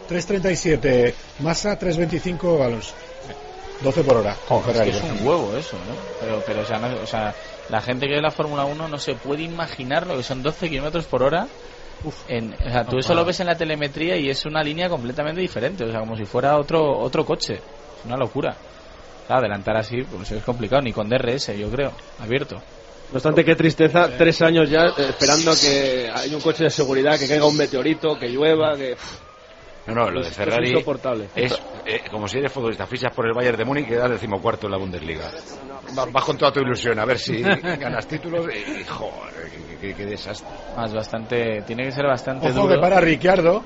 3.37 Massa, 3.25 Alonso. 12 por hora. Es que es un huevo eso, ¿no? Pero o sea, la gente que ve la Fórmula 1 no se puede imaginar lo que son 12 kilómetros por hora. O sea, tú eso lo ves en la telemetría y es una línea completamente diferente, o sea, como si fuera otro coche. Es una locura. Claro, adelantar así pues es complicado, ni con DRS, yo creo, abierto. No obstante, qué tristeza, 3 años ya esperando a que haya un coche de seguridad, que caiga un meteorito, que llueva, que... No, lo de Ferrari es insoportable. Es como si eres futbolista, fichas por el Bayern de Múnich y quedas 14º en la Bundesliga. Vas con toda tu ilusión a ver si ganas títulos y joder, qué desastre. Tiene que ser bastante Ojo duro. que para Ricciardo.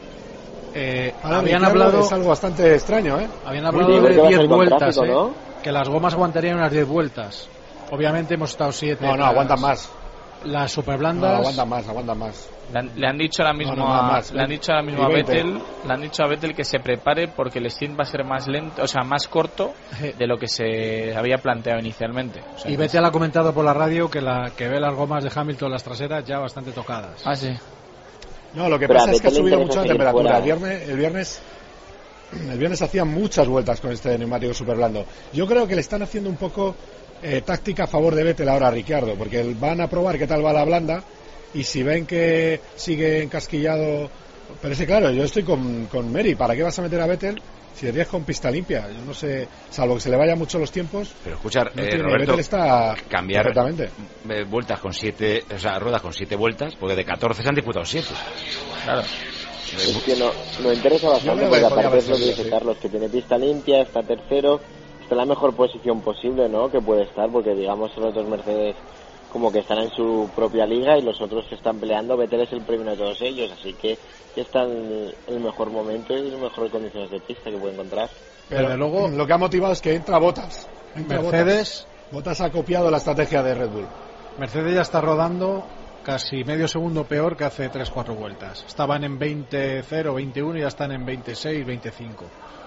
Habían hablado, es algo bastante extraño, Habían hablado de 10 vueltas, ¿no? Que las gomas aguantarían unas 10 vueltas. Obviamente hemos estado 7. No, aguantan más. Las superblandas. No, aguantan más. Le han dicho ahora mismo a Vettel que se prepare porque el stint va a ser más lento, o sea, más corto de lo que se había planteado inicialmente. O sea, y Vettel ha comentado por la radio que ve las gomas de Hamilton, las traseras, ya bastante tocadas. Ah, sí. No, lo que pasa es que ha subido mucho la temperatura. El viernes hacían muchas vueltas con este neumático super blando. Yo creo que le están haciendo un poco táctica a favor de Vettel ahora a Ricciardo, porque van a probar qué tal va la blanda. Y si ven que sigue encasquillado... Pero es que claro, yo estoy con Mary. ¿Para qué vas a meter a Vettel si deberías con pista limpia? Yo no sé, salvo que se le vayan mucho los tiempos. Pero escucha, Roberto, Vettel está cambiar vueltas con 7, o sea, ruedas con 7 vueltas, porque de 14 se han disputado 7. Claro. Es que no interesa bastante, porque aparte es lo que dice Carlos, que tiene pista limpia, está tercero, está en la mejor posición posible, ¿no? Que puede estar, porque digamos los otros Mercedes como que están en su propia liga y los otros que están peleando, Vettel es el primero de todos ellos, así que está en el mejor momento y en las mejores condiciones de pista que puede encontrar. Pero luego lo que ha motivado es que entra Bottas. Bottas ha copiado la estrategia de Red Bull. Mercedes ya está rodando casi medio segundo peor que hace 3-4 vueltas. Estaban en 20-0, 21 y ya están en 26, 25.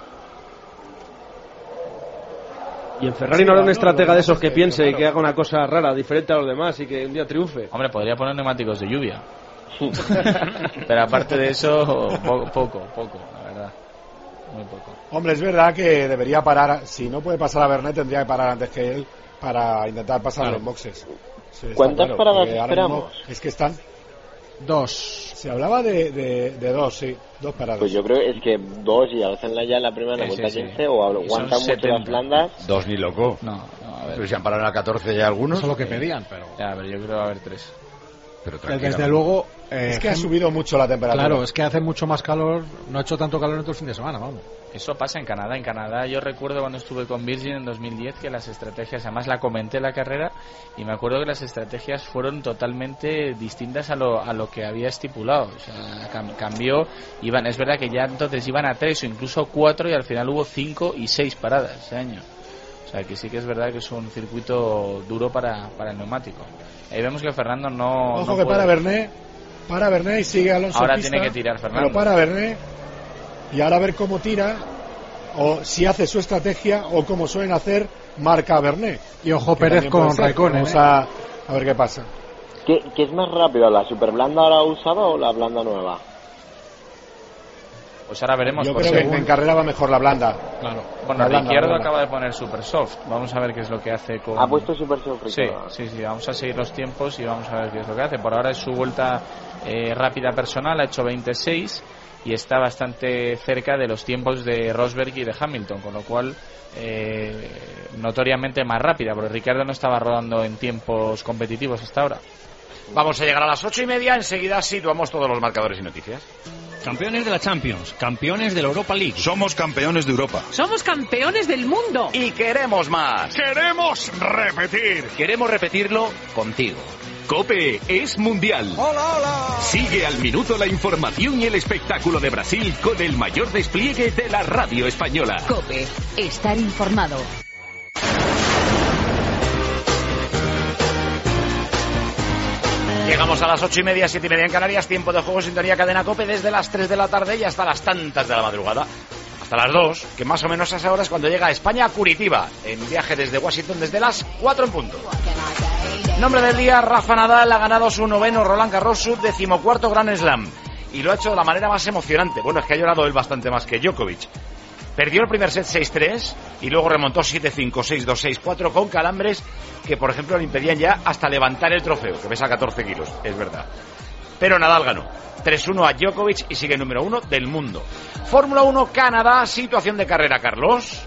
Y en Ferrari no habrá un estratega de esos que piense y que haga una cosa rara, diferente a los demás y que un día triunfe. Hombre, podría poner neumáticos de lluvia. Pero aparte de eso, poco, la verdad. Muy poco. Hombre, es verdad que debería parar. Si no puede pasar a Bernet, tendría que parar antes que él para intentar pasar a los boxes. Sí, ¿cuántas paradas esperamos? Es que están 2. Se hablaba de 2, sí, 2 paradas. Pues yo creo que es que 2 y hacen ya la primera en la vuelta 15 o aguantan mucho las blandas. 2 ni loco. No, a ver. Pero si han parado en la 14 ya algunos. Eso es lo que pedían, pero. Ya, a ver, yo creo que va a haber 3. Pero desde luego. Es que ha subido mucho la temperatura. Claro, es que hace mucho más calor. No ha hecho tanto calor en todo el fin de semana, vamos. Eso pasa en Canadá. En Canadá yo recuerdo cuando estuve con Virgin en 2010 que las estrategias, además la comenté en la carrera y me acuerdo que las estrategias fueron totalmente distintas a lo que había estipulado. O sea, cambió, es verdad que ya entonces iban a 3 o incluso 4 y al final hubo 5 y 6 paradas ese año. O sea que sí que es verdad que es un circuito duro para el neumático. Ahí vemos que Fernando no... Ojo no que puede. para Bernet y sigue Alonso. Ahora pista, tiene que tirar Fernando. Pero para Bernet y ahora a ver cómo tira o si hace su estrategia o como suelen hacer marca Bernet. Y ojo Pérez con Raikkonen. Vamos a ver qué pasa. ¿Qué es más rápido, la super blanda ahora usada o la blanda nueva? Pues ahora veremos. Yo creo que en carrera va mejor la blanda. Claro. Bueno, Ricciardo acaba de poner Super Soft. Vamos a ver qué es lo que hace con... ¿Ha puesto Super Soft? Sí. Vamos a seguir los tiempos y vamos a ver qué es lo que hace. Por ahora es su vuelta rápida personal. Ha hecho 26 y está bastante cerca de los tiempos de Rosberg y de Hamilton, con lo cual notoriamente más rápida, porque Ricciardo no estaba rodando en tiempos competitivos hasta ahora. Vamos a llegar a las 8:30. Enseguida situamos todos los marcadores y noticias. Campeones de la Champions, campeones de la Europa League. Somos campeones de Europa. Somos campeones del mundo. Y queremos más. Queremos repetir. Queremos repetirlo contigo. COPE es mundial. ¡Hola, hola! Sigue al minuto la información y el espectáculo de Brasil con el mayor despliegue de la radio española. COPE, estar informado. Llegamos a las 8:30, 7:30 en Canarias, tiempo de juego, sintonía cadena COPE desde las 3 de la tarde y hasta las tantas de la madrugada. Hasta las 2, que más o menos a esa hora es cuando llega a España a Curitiba, en viaje desde Washington desde las 4 en punto. Nombre del día, Rafa Nadal ha ganado su 9º Roland Garros, su 14º Grand Slam. y lo ha hecho de la manera más emocionante. Bueno, es que ha llorado él bastante más que Djokovic. Perdió el primer set 6-3 y luego remontó 7-5, 6-2, 6-4 con calambres que, por ejemplo, le impedían ya hasta levantar el trofeo, que pesa 14 kilos, es verdad. Pero Nadal ganó 3-1 a Djokovic y sigue número 1 del mundo. Fórmula 1 Canadá, situación de carrera, Carlos.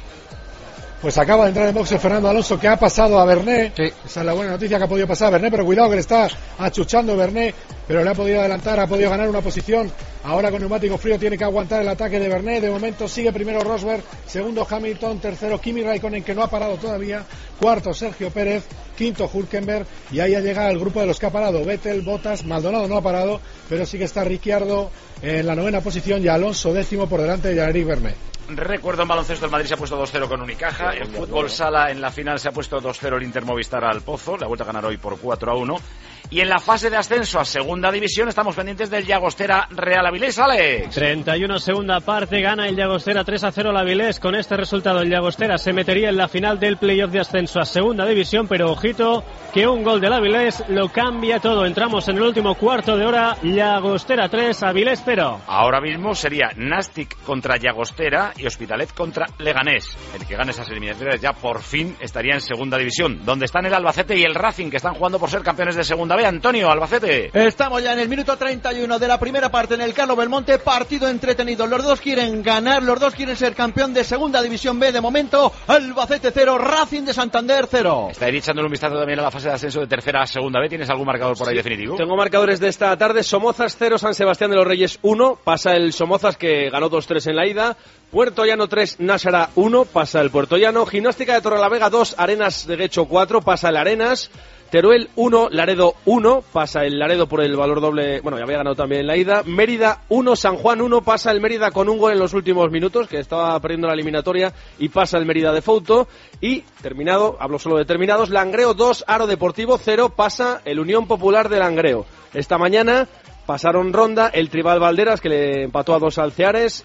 Pues acaba de entrar en boxe Fernando Alonso, que ha pasado a Vernet. Sí. Esa es la buena noticia, que ha podido pasar a Vernet, pero cuidado que le está achuchando Vernet, pero le ha podido adelantar, ha podido ganar una posición. Ahora con neumático frío tiene que aguantar el ataque de Vernet. De momento sigue primero Rosberg, segundo Hamilton, tercero Kimi Raikkonen, que no ha parado todavía, cuarto Sergio Pérez, quinto Hülkenberg, y ahí ha llegado el grupo de los que ha parado: Vettel, Bottas, Maldonado no ha parado, pero sí que está Ricciardo en la 9ª posición y Alonso 10º por delante de Jean-Éric Vernet. Recuerdo, en baloncesto el Madrid se ha puesto 2-0 con Unicaja. En fútbol sala en la final se ha puesto 2-0 el Inter Movistar al Pozo. La vuelta a ganar hoy por 4-1. Y en la fase de ascenso a segunda división estamos pendientes del Llagostera Real Avilés, Alex. 31 segunda parte, gana el Llagostera 3-0 la Avilés. Con este resultado el Llagostera se metería en la final del playoff de ascenso a segunda división, pero ojito que un gol del Avilés lo cambia todo. Entramos en el último cuarto de hora. Llagostera 3, Avilés 0. Ahora mismo sería Nastic contra Llagostera y Hospitalet contra Leganés. El que gane esas eliminatorias ya por fin estaría en segunda división, donde están el Albacete y el Racing, que están jugando por ser campeones de segunda B. Antonio, Albacete. Estamos ya en el minuto 31 de la primera parte en el Carlos Belmonte. Partido entretenido, los dos quieren ganar, los dos quieren ser campeón de segunda división B. De momento, Albacete 0, Racing de Santander 0. Está echándole un vistazo también a la fase de ascenso de tercera a segunda B. ¿Tienes algún marcador por ahí definitivo? Tengo marcadores de esta tarde. Somozas 0, San Sebastián de los Reyes 1. Pasa el Somozas, que ganó 2-3 en la ida. Puerto Llano 3, Nájara 1, pasa el Puerto Llano. Gimnástica de Torrelavega 2, Arenas de Guecho 4, pasa el Arenas. Teruel 1, Laredo 1, pasa el Laredo por el valor doble, bueno, ya había ganado también en la ida. Mérida 1, San Juan 1, pasa el Mérida con un gol en los últimos minutos, que estaba perdiendo la eliminatoria, y pasa el Mérida de Fouto. Y terminado, hablo solo de terminados, Langreo 2, Aro Deportivo 0, pasa el Unión Popular de Langreo. Esta mañana pasaron ronda el Tribal Valderas, que le empató a 2 al Ceares,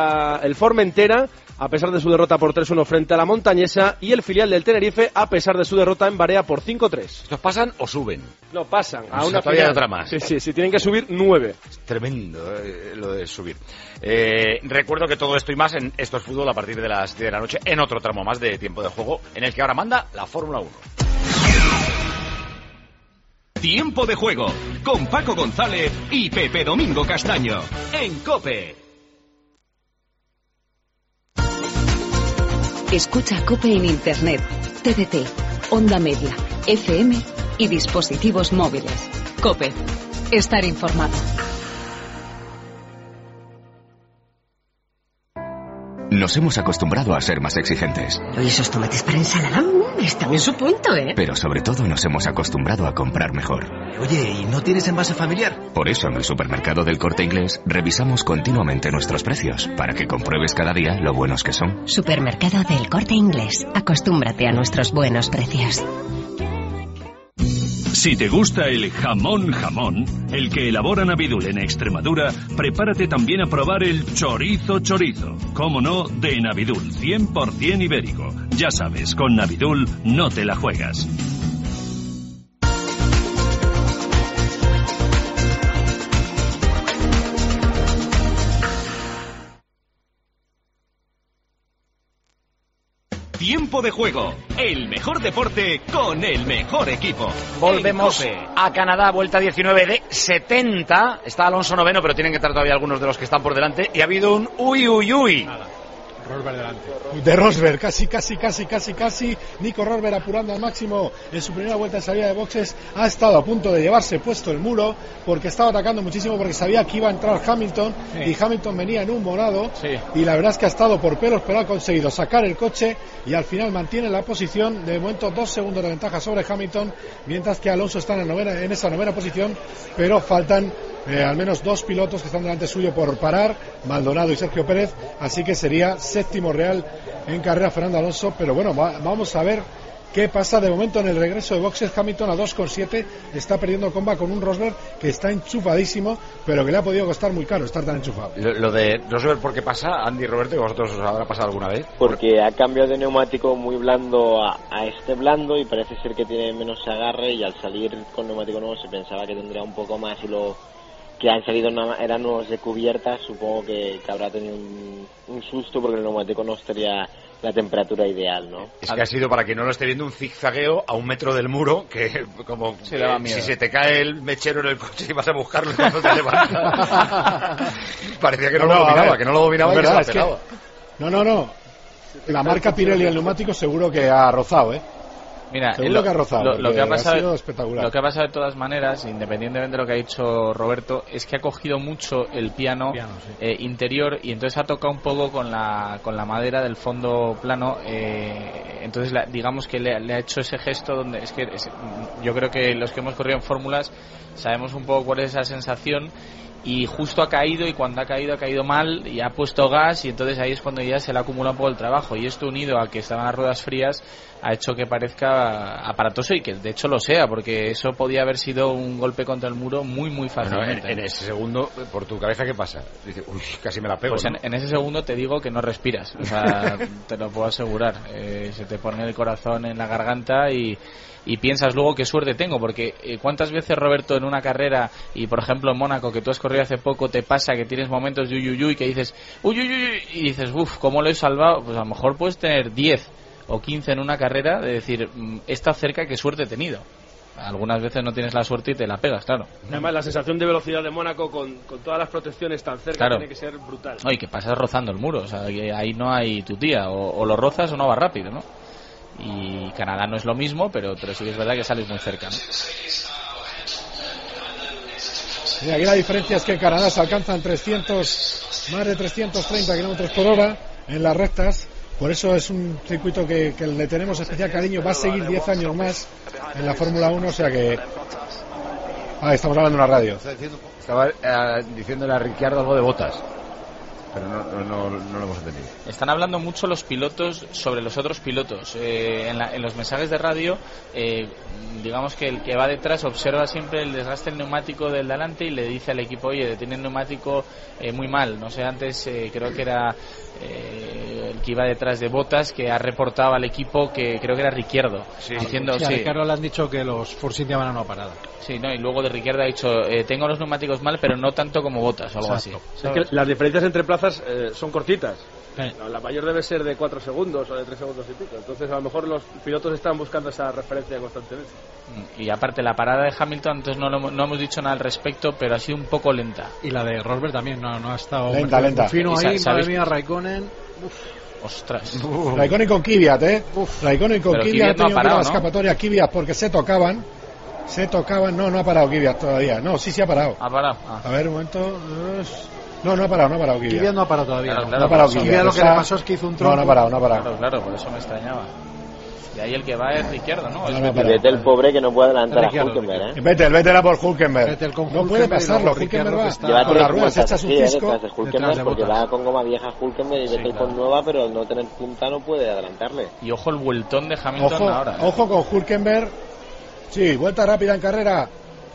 el Formentera, a pesar de su derrota por 3-1 frente a la Montañesa, y el filial del Tenerife, a pesar de su derrota en Barea por 5-3. ¿Estos pasan o suben? No, pasan a una todavía otra más. Sí, tienen que subir 9. Es tremendo lo de subir. Recuerdo que todo esto y más en Esto es Fútbol a partir de las 10 de la noche, en otro tramo más de tiempo de juego, en el que ahora manda la Fórmula 1. Tiempo de juego con Paco González y Pepe Domingo Castaño en COPE. Escucha COPE en Internet, TDT, Onda Media, FM y dispositivos móviles. COPE. Estar informado. Nos hemos acostumbrado a ser más exigentes. Oye, esos tomates para ensalada están en su punto, ¿eh? Pero sobre todo nos hemos acostumbrado a comprar mejor. Oye, ¿y no tienes envase familiar? Por eso en el supermercado del Corte Inglés revisamos continuamente nuestros precios, para que compruebes cada día lo buenos que son. Supermercado del Corte Inglés. Acostúmbrate a nuestros buenos precios. Si te gusta el jamón, el que elabora Navidul en Extremadura, prepárate también a probar el chorizo. Cómo no, de Navidul, 100% ibérico. Ya sabes, con Navidul no te la juegas. Tiempo de juego, el mejor deporte con el mejor equipo. Volvemos a Canadá, vuelta 19 de 70. Está Alonso noveno, pero tienen que estar todavía algunos de los que están por delante. Y ha habido un uy. Nada. Rosberg delante. De Rosberg, casi. Nico Rosberg apurando al máximo en su primera vuelta de salida de boxes. Ha estado a punto de llevarse puesto el muro porque estaba atacando muchísimo, porque sabía que iba a entrar Hamilton, y Hamilton venía en un morado, y la verdad es que ha estado por pelos, pero ha conseguido sacar el coche y al final mantiene la posición. De momento 2 segundos de ventaja sobre Hamilton, mientras que Alonso está en esa novena posición, pero faltan al menos 2 pilotos que están delante suyo por parar, Maldonado y Sergio Pérez, así que sería séptimo real en carrera Fernando Alonso. Pero bueno, vamos a ver qué pasa. De momento en el regreso de boxes, Hamilton a 2,7 está perdiendo comba con un Rosberg que está enchufadísimo, pero que le ha podido costar muy caro estar tan enchufado. Lo de Rosberg, ¿por qué pasa, Andy y Roberto, que vosotros os habrá pasado alguna vez? Porque ha cambiado de neumático muy blando a este blando, y parece ser que tiene menos agarre, y al salir con neumático nuevo se pensaba que tendría un poco más, y que han salido eran nuevos de cubierta, supongo que habrá tenido un susto porque el neumático no estaría la temperatura ideal, ¿no? Es que ha sido, para quien no lo esté viendo, un zigzagueo a 1 metro del muro, que como sí, daba miedo. Si se te cae el mechero en el coche y vas a buscarlo cuando te levantas. Parecía que no lo dominaba, que no lo dominaba, verdad, y se la pegaba. No. La marca Pirelli, el neumático, seguro que ha rozado, ¿eh? Mira, seguro que ha rozado. Lo que ha pasado, ha sido espectacular. Lo que ha pasado de todas maneras, independientemente de lo que ha dicho Roberto, es que ha cogido mucho el piano sí. Interior, y entonces ha tocado un poco con la madera del fondo plano. Entonces digamos que le ha hecho ese gesto donde yo creo que los que hemos corrido en fórmulas sabemos un poco cuál es esa sensación. Y justo ha caído, y cuando ha caído mal y ha puesto gas, y entonces ahí es cuando ya se le acumula un poco el trabajo, y esto unido a que estaban las ruedas frías ha hecho que parezca aparatoso, y que de hecho lo sea, porque eso podía haber sido un golpe contra el muro muy muy fácilmente. Bueno, en ese segundo, por tu cabeza, ¿qué pasa? Dice, uy, casi me la pego. Pues ¿no? en ese segundo te digo que no respiras, o sea, te lo puedo asegurar. Se te pone el corazón en la garganta y piensas luego qué suerte tengo, porque ¿cuántas veces, Roberto, en una carrera, y por ejemplo en Mónaco, que tú has corrido hace poco, te pasa que tienes momentos de uy, que dices uy, y dices, uff, ¿cómo lo he salvado? Pues a lo mejor puedes tener 10 o 15 en una carrera, de decir, he estado cerca, qué suerte he tenido. Algunas veces no tienes la suerte y te la pegas, claro. Además, la sensación de velocidad de Mónaco con todas las protecciones tan cerca, claro, tiene que ser brutal. No, y que pasas rozando el muro, o sea, que ahí no hay tutía, o lo rozas o no va rápido, ¿no? Y Canadá no es lo mismo, pero sí que es verdad que sales muy cerca, ¿no? Y aquí la diferencia es que en Canadá se alcanzan más de 330 kilómetros por hora en las rectas. Por eso es un circuito que le tenemos especial cariño. Va a seguir 10 años más en la Fórmula 1, o sea que... estamos hablando en la radio. Estaba diciéndole a Ricciardo algo de botas, pero no lo hemos entendido. Están hablando mucho los pilotos sobre los otros pilotos. En los mensajes de radio, digamos que el que va detrás observa siempre el desgaste del neumático del delante y le dice al equipo, oye, tiene el neumático muy mal. No sé, antes creo que era el que iba detrás de Bottas, que ha reportado al equipo, que creo que era Ricciardo, diciendo, a Ricciardo le han dicho que los Force India van a una parada. Sí, no, y luego de Ricciardo ha dicho, tengo los neumáticos mal, pero no tanto como Bottas, o algo así. Es que las diferencias entre plazas son cortitas. La mayor debe ser de 4 segundos o de 3 segundos y pico. Entonces, a lo mejor los pilotos están buscando esa referencia constantemente. Y aparte, la parada de Hamilton, antes no hemos dicho nada al respecto, pero ha sido un poco lenta. Y la de Rosberg también no ha estado lenta. Fino ahí, madre mía, Raikkonen. Ostras. Raikkonen con Kvyat, Raikkonen con Kvyat ha tenido una escapatoria Kvyat porque se tocaban. No ha parado Kvyat todavía. No, sí ha parado. Ha parado. A ver, un momento. No ha parado Kvyat. Kvyat no ha parado todavía. Claro, no ha parado Kvyat. Lo que le pasó es que hizo un tronco. No ha parado. Claro, por eso me extrañaba. Y ahí el que va es Ricciardo, ¿no? Vettel, pobre, que no puede adelantar a Hülkenberg, Vettel a por Hülkenberg. No puede pasarlo, Hülkenberg va con las ruedas hechas un cisco. Porque va con goma vieja Hülkenberg y Vettel con nueva, pero al no tener punta no puede adelantarle. Y ojo el vueltón de Hamilton ahora. Ojo con Hülkenberg. Sí, vuelta rápida en carrera.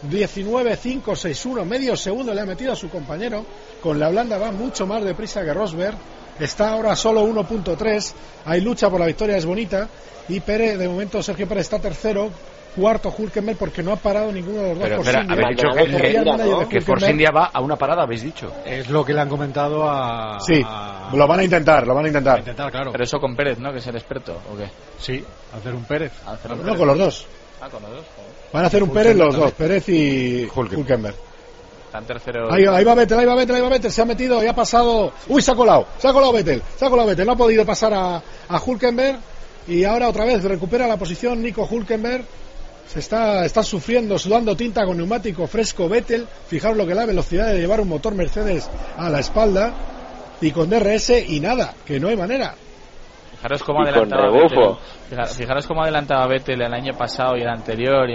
19.561, medio segundo le ha metido a su compañero. Con la blanda va mucho más deprisa que Rosberg. Está ahora solo 1.3. Hay lucha por la victoria, es bonita. Y Pérez, de momento Sergio Pérez está tercero. Cuarto Hülkenberg, porque no ha parado ninguno de los dos. Pero espera, habéis dicho que Force India va a una parada, habéis dicho. Es lo que le han comentado a... Sí, lo van a intentar. Claro. Pero eso con Pérez, ¿no? Que es el experto, ¿o qué? Sí, hacer un Pérez. No, con los dos. Con los dos. Van a hacer un Pérez los dos, Pérez y Hülkenberg. Están tercero. Ahí va Vettel, se ha metido y ha pasado. Uy, se ha colado Vettel, no ha podido pasar a Hülkenberg. Y ahora otra vez recupera la posición Nico Hülkenberg. Se está sufriendo, sudando tinta con neumático fresco Vettel. Fijaros lo que es la velocidad de llevar un motor Mercedes a la espalda. Y con DRS y nada, que no hay manera. Fijaros cómo adelantaba Vettel. Fijaros cómo adelantaba Vettel el año pasado y el anterior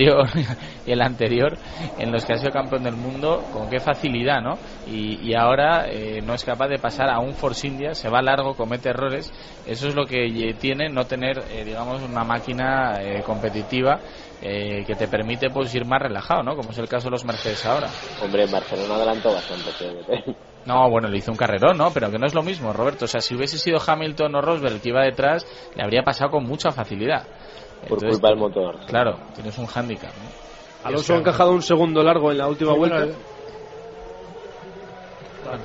en los que ha sido campeón del mundo, con qué facilidad, ¿no? Y ahora no es capaz de pasar a un Force India, se va largo, comete errores. Eso es lo que tiene no tener, digamos, una máquina competitiva que te permite pues ir más relajado, ¿no? Como es el caso de los Mercedes ahora. Hombre, en Barcelona adelantó bastante. No, bueno, le hizo un carrerón, ¿no? Pero que no es lo mismo, Roberto. O sea, si hubiese sido Hamilton o Rosberg el que iba detrás, le habría pasado con mucha facilidad. Por culpa del motor. Claro, tienes un hándicap, ¿no? Alonso ha encajado un segundo largo en la última vuelta.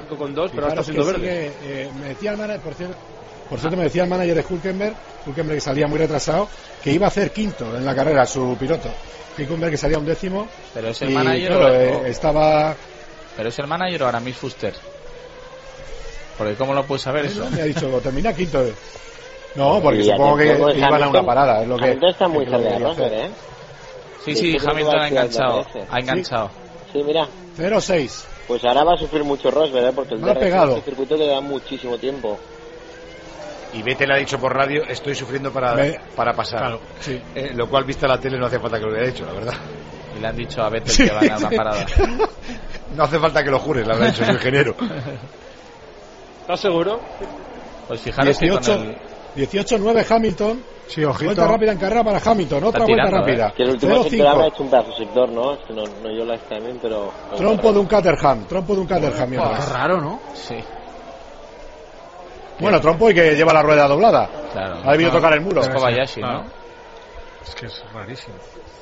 Paco con 2, pero ahora está siendo verde. Me decía el manager, por cierto, me decía el manager de Hülkenberg que salía muy retrasado, que iba a hacer quinto en la carrera su piloto. Hülkenberg que salía 11º. Pero es el manager estaba... ¿Pero es el manager o Aramis Fuster? Porque ¿cómo lo puedes saber eso? Me ha dicho, termina quinto. No, porque supongo que iban a una parada. Es lo que Hamilton está muy cerca de Rosberg, ¿eh? Sí, Hamilton ha enganchado. Sí, mira. 0-6. Pues ahora va a sufrir mucho Rosberg, porque el DRS circuito le da muchísimo tiempo. Y Vettel ha dicho por radio, estoy sufriendo para pasar. Claro, sí. Lo cual, vista la tele, no hace falta que lo hubiera hecho, la verdad. Y le han dicho a Vettel que va a dar una parada. No hace falta que lo jures, la habrá dicho su ingeniero. ¿Estás seguro? Pues fijaros 18-9 Hamilton. Sí, ojito. Vuelta rápida en carrera para Hamilton. Otra vuelta rápida. Que el último sector habrá hecho un pedazo sector, ¿no? Es que no yo la también, pero... Trompo de un Caterham. Qué raro, ¿no? Sí. Bueno, trompo y que lleva la rueda doblada. Claro. Ha debido tocar el muro. Es Kobayashi, ¿no? Es que es rarísimo.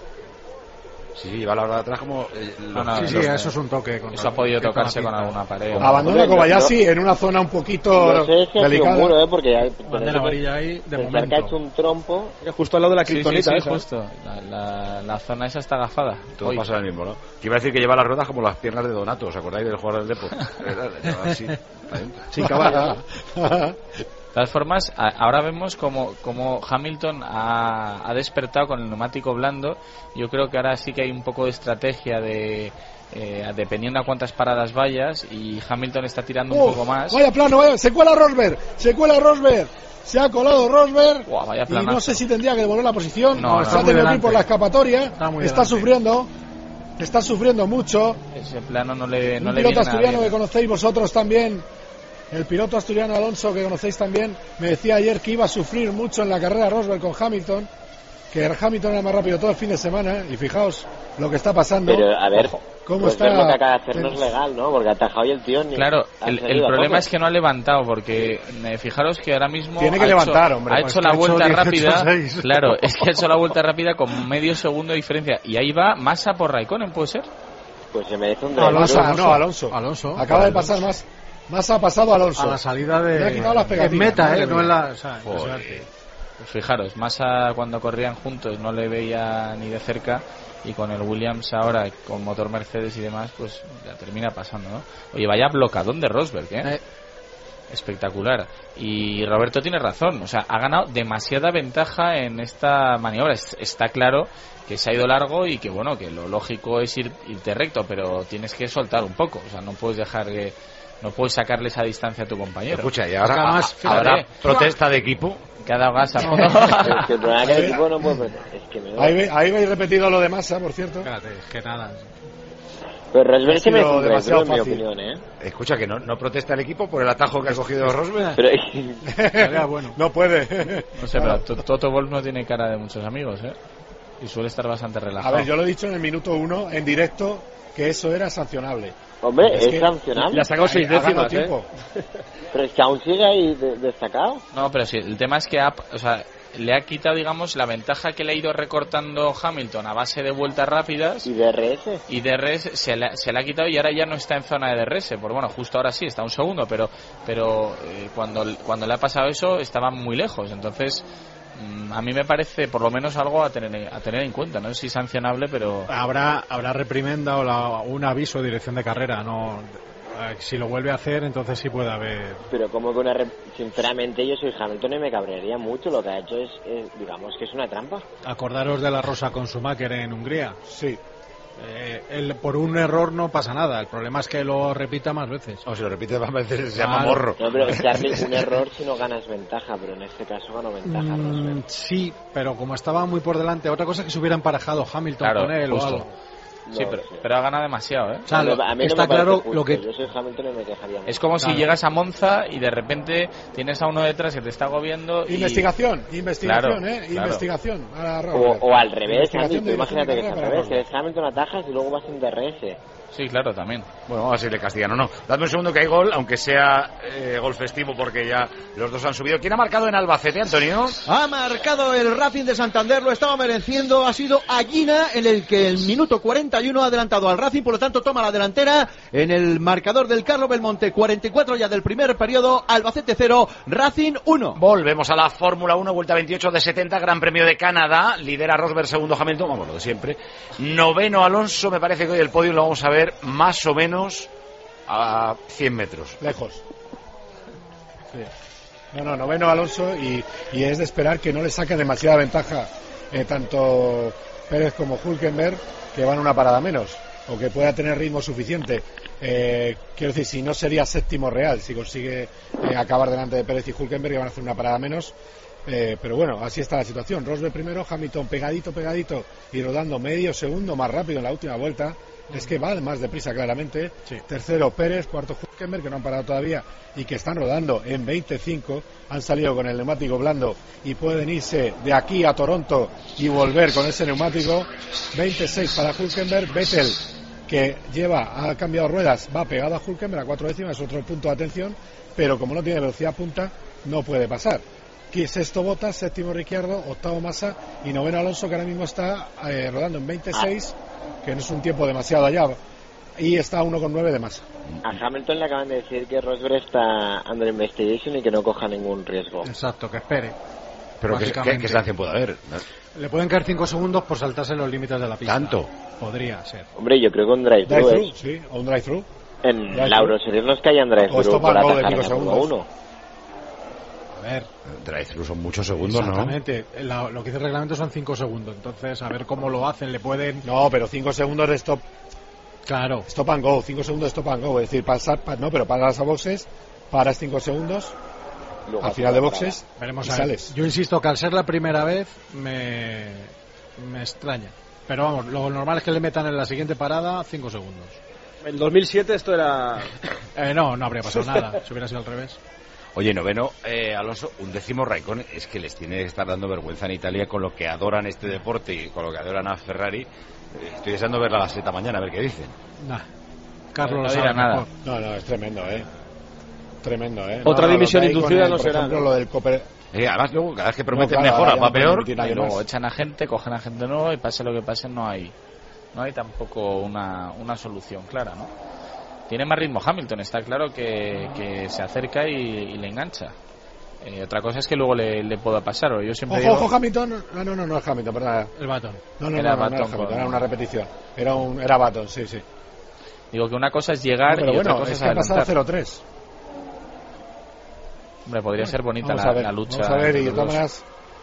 Sí, lleva la rueda atrás como... eso es un toque. Eso ha podido tocarse con alguna pared. Abandona Kobayashi en una zona un poquito delicada. Un muro, porque ya... Bandera amarilla ahí, de momento. Que ha hecho un trompo... Justo al lado de la kriptonita. Sí, justo. La zona esa está agafada. Todo pasa lo mismo, ¿no? Que iba a decir que lleva las ruedas como las piernas de Donato, ¿os acordáis del jugador del Depor? Así, sin caballo. De todas formas, ahora vemos como Hamilton ha despertado con el neumático blando. Yo creo que ahora sí que hay un poco de estrategia dependiendo a cuántas paradas vayas, y Hamilton está tirando un poco más. Vaya plano, se cuela Rosberg, se ha colado Rosberg. Vaya y no sé si tendría que devolver la posición. Está teniendo por la escapatoria, está sufriendo mucho. Ese plano no le un viene piloto nada asturiano bien. que conocéis vosotros también. El piloto asturiano Alonso, que conocéis también, me decía ayer que iba a sufrir mucho en la carrera Rosberg con Hamilton, que Hamilton era más rápido todo el fin de semana, y fijaos lo que está pasando. Pero a ver, cómo pues está. Lo que acaba de hacer no es legal, ¿no? Porque ha atajado y el tío ni... Claro, el problema es que no ha levantado, porque fijaros que ahora mismo tiene que levantar, hombre. Ha hecho la vuelta rápida. Claro, es que ha hecho la vuelta rápida con medio segundo de diferencia, y ahí va Massa por Raikkonen, ¿puede ser? Pues se merece un Alonso. Acaba de pasar más ha pasado Alonso. A la salida de... Le ha quitado las pegatinas. Meta, no en la... Pues fijaros, Massa cuando corrían juntos no le veía ni de cerca, y con el Williams ahora, con motor Mercedes y demás, pues ya termina pasando, ¿no? Oye, vaya blocadón de Rosberg, espectacular. Y Roberto tiene razón, o sea, ha ganado demasiada ventaja en esta maniobra. Está claro que se ha ido largo y que, bueno, que lo lógico es irte recto, pero tienes que soltar un poco, o sea, no puedes dejar que... No puedes sacarle esa distancia a tu compañero. Escucha, y ahora protesta de equipo. Que ha dado gas a Ahí habéis repetido lo de Massa, por cierto. Espérate, es que nada. Pero Rosberg se me hace demasiado en mi fácil. opinión, Escucha, que no protesta el equipo por el atajo que ha cogido Rosberg. Pero... bueno, no puede. No sé, pero Toto Wolff no tiene cara de muchos amigos, y suele estar bastante relajado. A ver, yo lo he dicho en el minuto 1 en directo, que eso era sancionable. Hombre, es sancionable. Le ha sacado 6 décimas, Pero es que aún sigue ahí destacado. No, pero sí, el tema es que le ha quitado, digamos, la ventaja que le ha ido recortando Hamilton a base de vueltas rápidas. Y DRS. Y DRS se le ha quitado, y ahora ya no está en zona de DRS. Pues bueno, justo ahora sí, está un segundo, pero cuando le ha pasado eso estaba muy lejos. Entonces... a mí me parece por lo menos algo a tener en cuenta, no sé si sancionable, pero habrá reprimenda o un aviso de dirección de carrera. No, si lo vuelve a hacer, entonces sí puede haber. Pero como que sinceramente yo soy Hamilton y me cabrearía mucho. Lo que ha hecho es digamos que es una trampa. Acordaros de la Rosa con Schumacher en Hungría. Sí. Por un error no pasa nada, el problema es que lo repita más veces. Si lo repite más veces se llama morro. No, pero Charlie, un error si no ganas ventaja, pero en este caso ganó ventaja. Sí, pero como estaba muy por delante, otra cosa es que se hubiera emparejado Hamilton con él justo. o algo. Sí, pero ha ganado demasiado, O sea, a mí está claro lo que... Yo soy Hamilton y me quejaría mucho. Es como si llegas a Monza y de repente tienes a uno detrás que te está agobiando. Investigación. Claro. Investigación. O al revés, Andy, tú imagínate que es al revés, que eres Hamilton, atajas y luego vas en DRS. Sí, claro, también. Bueno, vamos a ver si le castigan o no. Dadme un segundo que hay gol, aunque sea gol festivo, porque ya los dos han subido. ¿Quién ha marcado en Albacete, Antonio? Ha marcado el Racing de Santander, lo estaba mereciendo. Ha sido Allina, en el que el minuto 40 41, adelantado al Racing, por lo tanto toma la delantera en el marcador del Carlo Belmonte. 44 ya del primer periodo, Albacete 0, Racing 1. Volvemos a la Fórmula 1, vuelta 28 de 70, Gran Premio de Canadá. Lidera Rosberg, segundo Hamilton, vamos, lo de siempre. Noveno Alonso, me parece que hoy el podio lo vamos a ver más o menos a 100 metros. Lejos. Sí. No, noveno Alonso y es de esperar que no le saque demasiada ventaja tanto Pérez como Hülkenberg, que van una parada menos, o que pueda tener ritmo suficiente. Quiero decir, si no sería séptimo real, si consigue acabar delante de Pérez y Hülkenberg, que van a hacer una parada menos. Pero bueno, así está la situación. Rosberg primero, Hamilton pegadito y rodando medio segundo más rápido en la última vuelta. Es que va más deprisa claramente. Sí. Tercero Pérez, cuarto Hülkenberg, que no han parado todavía y que están rodando en 25. Han salido con el neumático blando y pueden irse de aquí a Toronto y volver con ese neumático. 26 para Hülkenberg. Vettel, que ha cambiado ruedas, va pegado a Hülkenberg a 4 décimas, es otro punto de atención, pero como no tiene velocidad punta, no puede pasar. Aquí sexto Bottas, séptimo Ricciardo, octavo Massa y noveno Alonso, que ahora mismo está rodando en 26, que no es un tiempo demasiado allá, y está 1,9 de Massa. A Hamilton le acaban de decir que Rosberg está under investigation y que no coja ningún riesgo. Exacto, que espere. Pero ¿qué sanción puede haber? Le pueden caer 5 segundos por saltarse los límites de la pista. ¿Tanto? Podría ser. Hombre, yo creo que un drive-thru. Sí, o un drive-thru. En la Euroseries nos caían drive-thru por atajar en Fórmula 1. A ver, drive-thru son muchos segundos, exactamente. ¿No? Lo que dice el reglamento son 5 segundos. Entonces, a ver cómo lo hacen. Le pueden. No, pero 5 segundos de stop. Claro. Stop and go. 5 segundos de stop and go. Es decir, pero paras a boxes, paras 5 segundos. Luego, al final de boxes, veremos y sales. Yo insisto que al ser la primera vez me extraña. Pero vamos, lo normal es que le metan en la siguiente parada 5 segundos. En 2007 esto era. No habría pasado nada. Si hubiera sido al revés. Oye, noveno, Alonso, 11º Raikkonen. Es que les tiene que estar dando vergüenza en Italia con lo que adoran este deporte y con lo que adoran a Ferrari. Estoy deseando verla a las 7 mañana, a ver qué dicen. Carlos no dirá nada. No, es tremendo, Tremendo, Otra dimisión inducida no será. Por ejemplo, lo del Cooper. Además, luego, cada vez que prometen mejora, va peor. Y luego echan a gente, cogen a gente nueva y pase lo que pase, no hay tampoco una solución clara, ¿no? Tiene más ritmo Hamilton, está claro que se acerca y le engancha. Otra cosa es que luego le pueda pasar. Yo siempre digo... Ojo, Hamilton. No es Hamilton, perdón. El Baton. No era Hamilton, era una repetición. Era Baton, sí. Digo que una cosa es llegar y otra cosa es adelantar. Ha pasado 0-3. Hombre, podría ser bonita la lucha. Vamos a ver, y de todas maneras,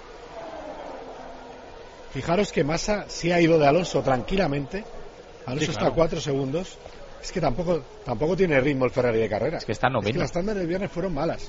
fijaros que Massa sí ha ido de Alonso tranquilamente. Alonso está a 4 segundos. Es que tampoco tiene ritmo el Ferrari de carrera. Es que está noveno. Es que las tandas del viernes fueron malas.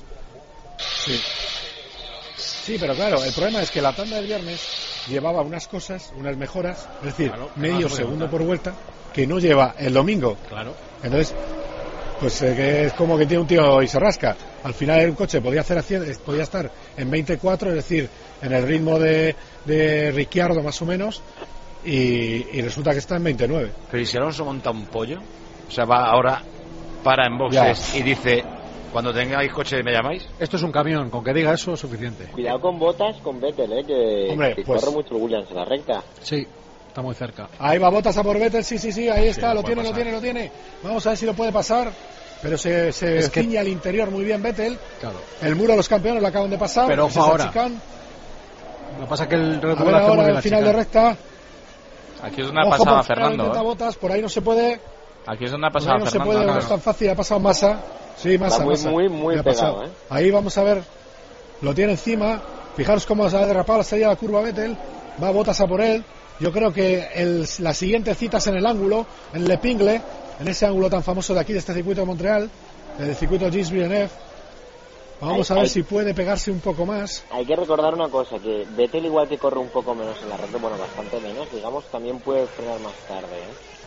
Sí, pero claro, el problema es que la tanda del viernes llevaba unas mejoras, es decir, medio segundo por vuelta, que no lleva el domingo. Claro. Entonces, pues es como que tiene un tío y se rasca. Al final el coche podía estar en 24, es decir, en el ritmo de Ricciardo más o menos, y resulta que está en 29. Pero ¿y si Alonso monta un pollo? O sea, va ahora, para en boxes y dice: cuando tengáis coche me llamáis. Esto es un camión, con que diga eso es suficiente. Cuidado con Bottas, con Vettel, que corre mucho el Williams en la recta. Sí, está muy cerca. Ahí va Bottas a por Vettel, sí, ahí está, lo tiene. Vamos a ver si lo puede pasar. Pero se ciña al interior muy bien Vettel. Claro. El muro de los campeones lo acaban de pasar. Pero ojo ahora. Lo que pasa es que el Red Bull hace muy bien la final de recta. Aquí es donde ha pasado Fernando. Bottas, por ahí no se puede. Aquí es donde ha pasado Fernando. No se puede, no es tan fácil, ha pasado Massa. Sí, Massa. Muy pegado, Ahí vamos a ver. Lo tiene encima. Fijaros cómo se ha derrapado la salida de la curva Vettel. Va Bottas a por él. Yo creo que la siguiente cita es en el ángulo, en Le Pingle, en ese ángulo tan famoso de aquí, de este circuito de Montreal, del circuito Gilles Villeneuve. Vamos a ver si puede pegarse un poco más. Hay que recordar una cosa, que Vettel, igual que corre un poco menos en la recta, bueno, bastante menos, digamos, también puede frenar más tarde,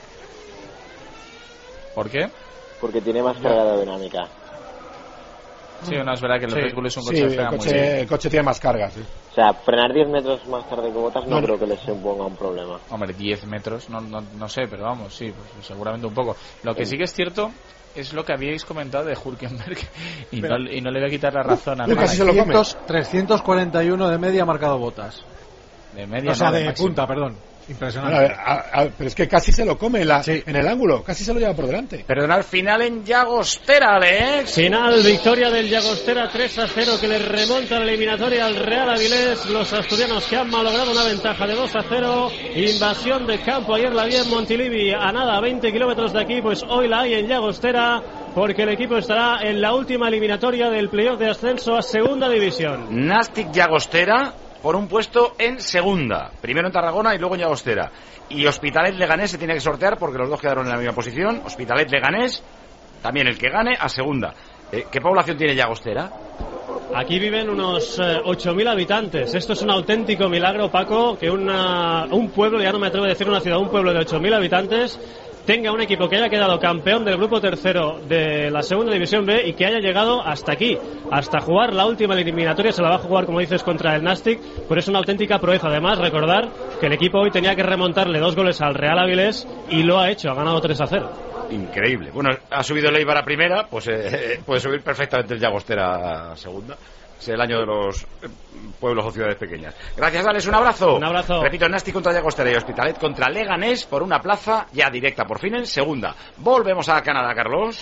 ¿Por qué? Porque tiene más carga aerodinámica. Sí, no, es verdad que el Red Bull es un coche que frena muy bien. El coche tiene más carga, sí. O sea, frenar 10 metros más tarde que Bottas no creo que les suponga un problema. Hombre, 10 metros, no sé, pero vamos, sí, pues seguramente un poco. Lo que sí que es cierto es lo que habíais comentado de Hülkenberg y no le voy a quitar la razón a nadie. 341 de media ha marcado Bottas. De media, de punta, perdón. Impresionante. Pero es que casi se lo come en el ángulo, casi se lo lleva por delante. Perdonad, final en Llagostera, Alex. Final, victoria del Llagostera 3-0 que le remonta la eliminatoria al Real Avilés. Los asturianos que han malogrado una ventaja de 2-0. Invasión de campo, ayer la vi en Montilivi, a nada, a 20 kilómetros de aquí, pues hoy la hay en Llagostera, porque el equipo estará en la última eliminatoria del playoff de ascenso a segunda división. Nastic Llagostera por un puesto en segunda, primero en Tarragona y luego en Llagostera, y Hospitalet Leganés se tiene que sortear porque los dos quedaron en la misma posición. Hospitalet Leganés, también el que gane a segunda. ¿Qué población tiene Llagostera? Aquí viven unos 8.000 habitantes. Esto es un auténtico milagro, Paco, que un pueblo, ya no me atrevo a decir una ciudad, un pueblo de 8.000 habitantes tenga un equipo que haya quedado campeón del grupo tercero de la segunda división B y que haya llegado hasta aquí, hasta jugar la última eliminatoria. Se la va a jugar, como dices, contra el Nastic, pero es una auténtica proeza. Además, recordar que el equipo hoy tenía que remontarle 2 goles al Real Avilés y lo ha hecho, ha ganado 3-0. Increíble. Bueno, ha subido el Eibar a primera, pues puede subir perfectamente el Llagostera a segunda. Es el año de los pueblos o ciudades pequeñas. Gracias, Alex, un abrazo. Un abrazo. Repito, Nastic contra Llagostera y Hospitalet contra Leganés por una plaza ya directa por fin en segunda. Volvemos a Canadá, Carlos.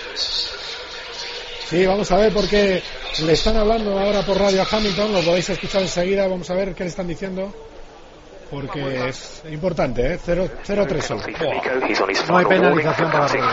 Sí, vamos a ver porque le están hablando ahora por radio a Hamilton, lo podéis escuchar enseguida, vamos a ver qué le están diciendo. Porque es importante, 0-3 solo. No hay penalización para Rosberg.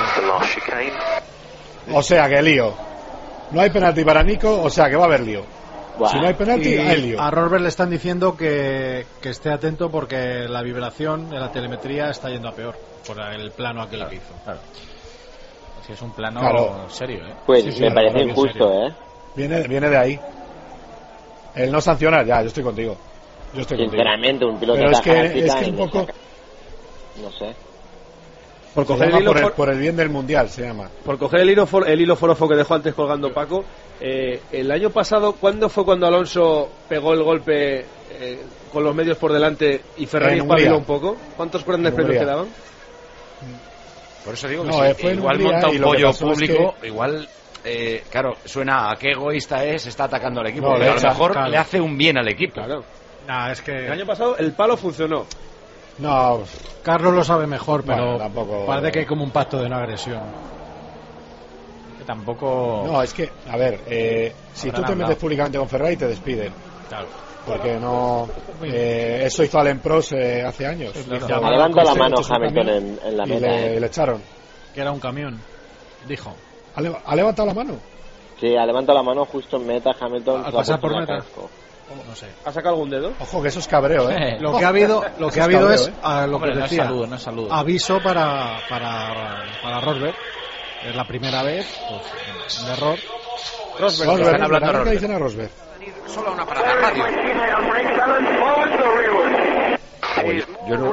O sea que lío. No hay penalti para Nico, o sea que va a haber lío. Si no hay penalti, hay lío. A Rosberg le están diciendo que esté atento porque la vibración de la telemetría está yendo a peor por el plano aquel que hizo. Claro. Si es un plano serio, Pues sí, me parece injusto, Viene de ahí. El no sancionar, ya, yo estoy contigo. Sinceramente, un piloto pero de es que un poco... No sé. Por coger el hilo por el bien del mundial se llama. Por coger el hilo forofo que dejó antes colgando Paco, el año pasado, ¿cuándo fue cuando Alonso pegó el golpe con los medios por delante y Ferrari espabiló un poco? ¿Cuántos grandes premios quedaban? Por eso digo que si igual monta un pollo público, igual claro, suena a qué egoísta está atacando al equipo. A lo mejor le hace un bien al equipo. Claro. Es que el año pasado el palo funcionó. No, Carlos lo sabe mejor, pero tampoco... parece que hay como un pacto de no agresión. Que tampoco... No, es que, a ver, si tú te metes públicamente con Ferrari te despiden. Claro. Porque no... eso hizo Alain Prost hace años. Ha levantado la mano Hamilton en la meta. Y le echaron. Que era un camión, dijo. ¿Ha levantado la mano? Sí, ha levantado la mano justo en meta. Hamilton al pasar por meta. No sé. ¿Ha sacado algún dedo? Ojo, que eso es cabreo, Lo que ha habido es lo que decía, no saludo. Aviso para Rosberg. Es la primera vez, pues, un error. Rosberg, están hablando de dicen a Rosberg. Solo una parada radio. Yo no...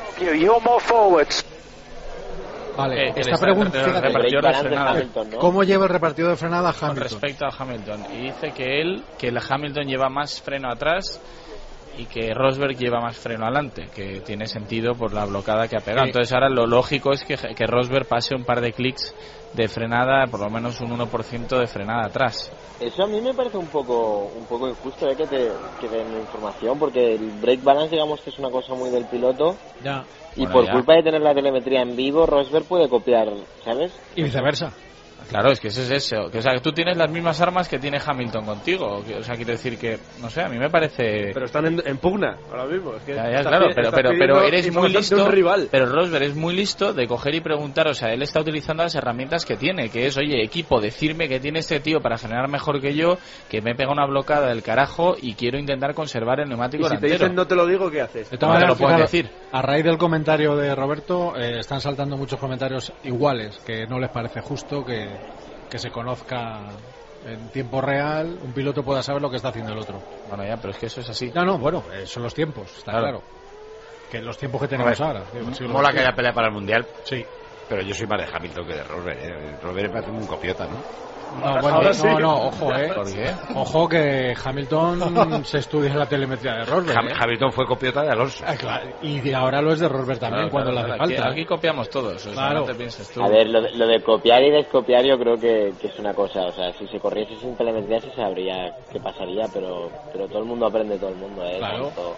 Vale, esta pregunta, fíjate, ¿cómo lleva el repartido de frenada Hamilton? Con respecto a Hamilton, y dice que Hamilton lleva más freno atrás y que Rosberg lleva más freno adelante, que tiene sentido por la blocada que ha pegado. Entonces ahora lo lógico es que Rosberg pase un par de clics de frenada, por lo menos un 1% de frenada atrás. Eso a mí me parece un poco injusto que den información, porque el brake balance, digamos que es una cosa muy del piloto. Ya. Y por culpa de tener la telemetría en vivo, Rosberg puede copiar, ¿sabes? Y viceversa. Claro, es que eso es eso. O sea, que tú tienes las mismas armas que tiene Hamilton contigo. O sea, quiero decir que, no sé, a mí me parece... Pero están en pugna ahora mismo. Es que claro, pero eres muy listo. Rival. Pero Rosberg es muy listo de coger y preguntar. O sea, él está utilizando las herramientas que tiene, que es, oye, equipo, decirme que tiene este tío para generar mejor que yo, que me pega una blocada del carajo y quiero intentar conservar el neumático delantero. Si te dicen no te lo digo, ¿qué haces? No te lo puedo decir. A raíz del comentario de Roberto, están saltando muchos comentarios iguales, que no les parece justo que se conozca en tiempo real, un piloto pueda saber lo que está haciendo el otro. Bueno, ya, pero es que eso es así. No, bueno, son los tiempos, está claro. Que los tiempos que tenemos ahora. Mola que haya pelea para el Mundial. Sí. Pero yo soy más de Hamilton que de Rosberg. Rosberg me parece un copiota, ¿no? No, bueno, ojo, ¿Por qué? Ojo que Hamilton se estudia la telemetría de Rosberg. Hamilton fue copiota de Alonso. Claro, y ahora lo es de Rosberg también, cuando le hace falta. Aquí copiamos todos, claro. No te pienses tú. A ver, lo de copiar y descopiar yo creo que es una cosa, o sea, si se corriese sin telemetría se sabría qué pasaría, pero todo el mundo aprende todo el mundo, Claro.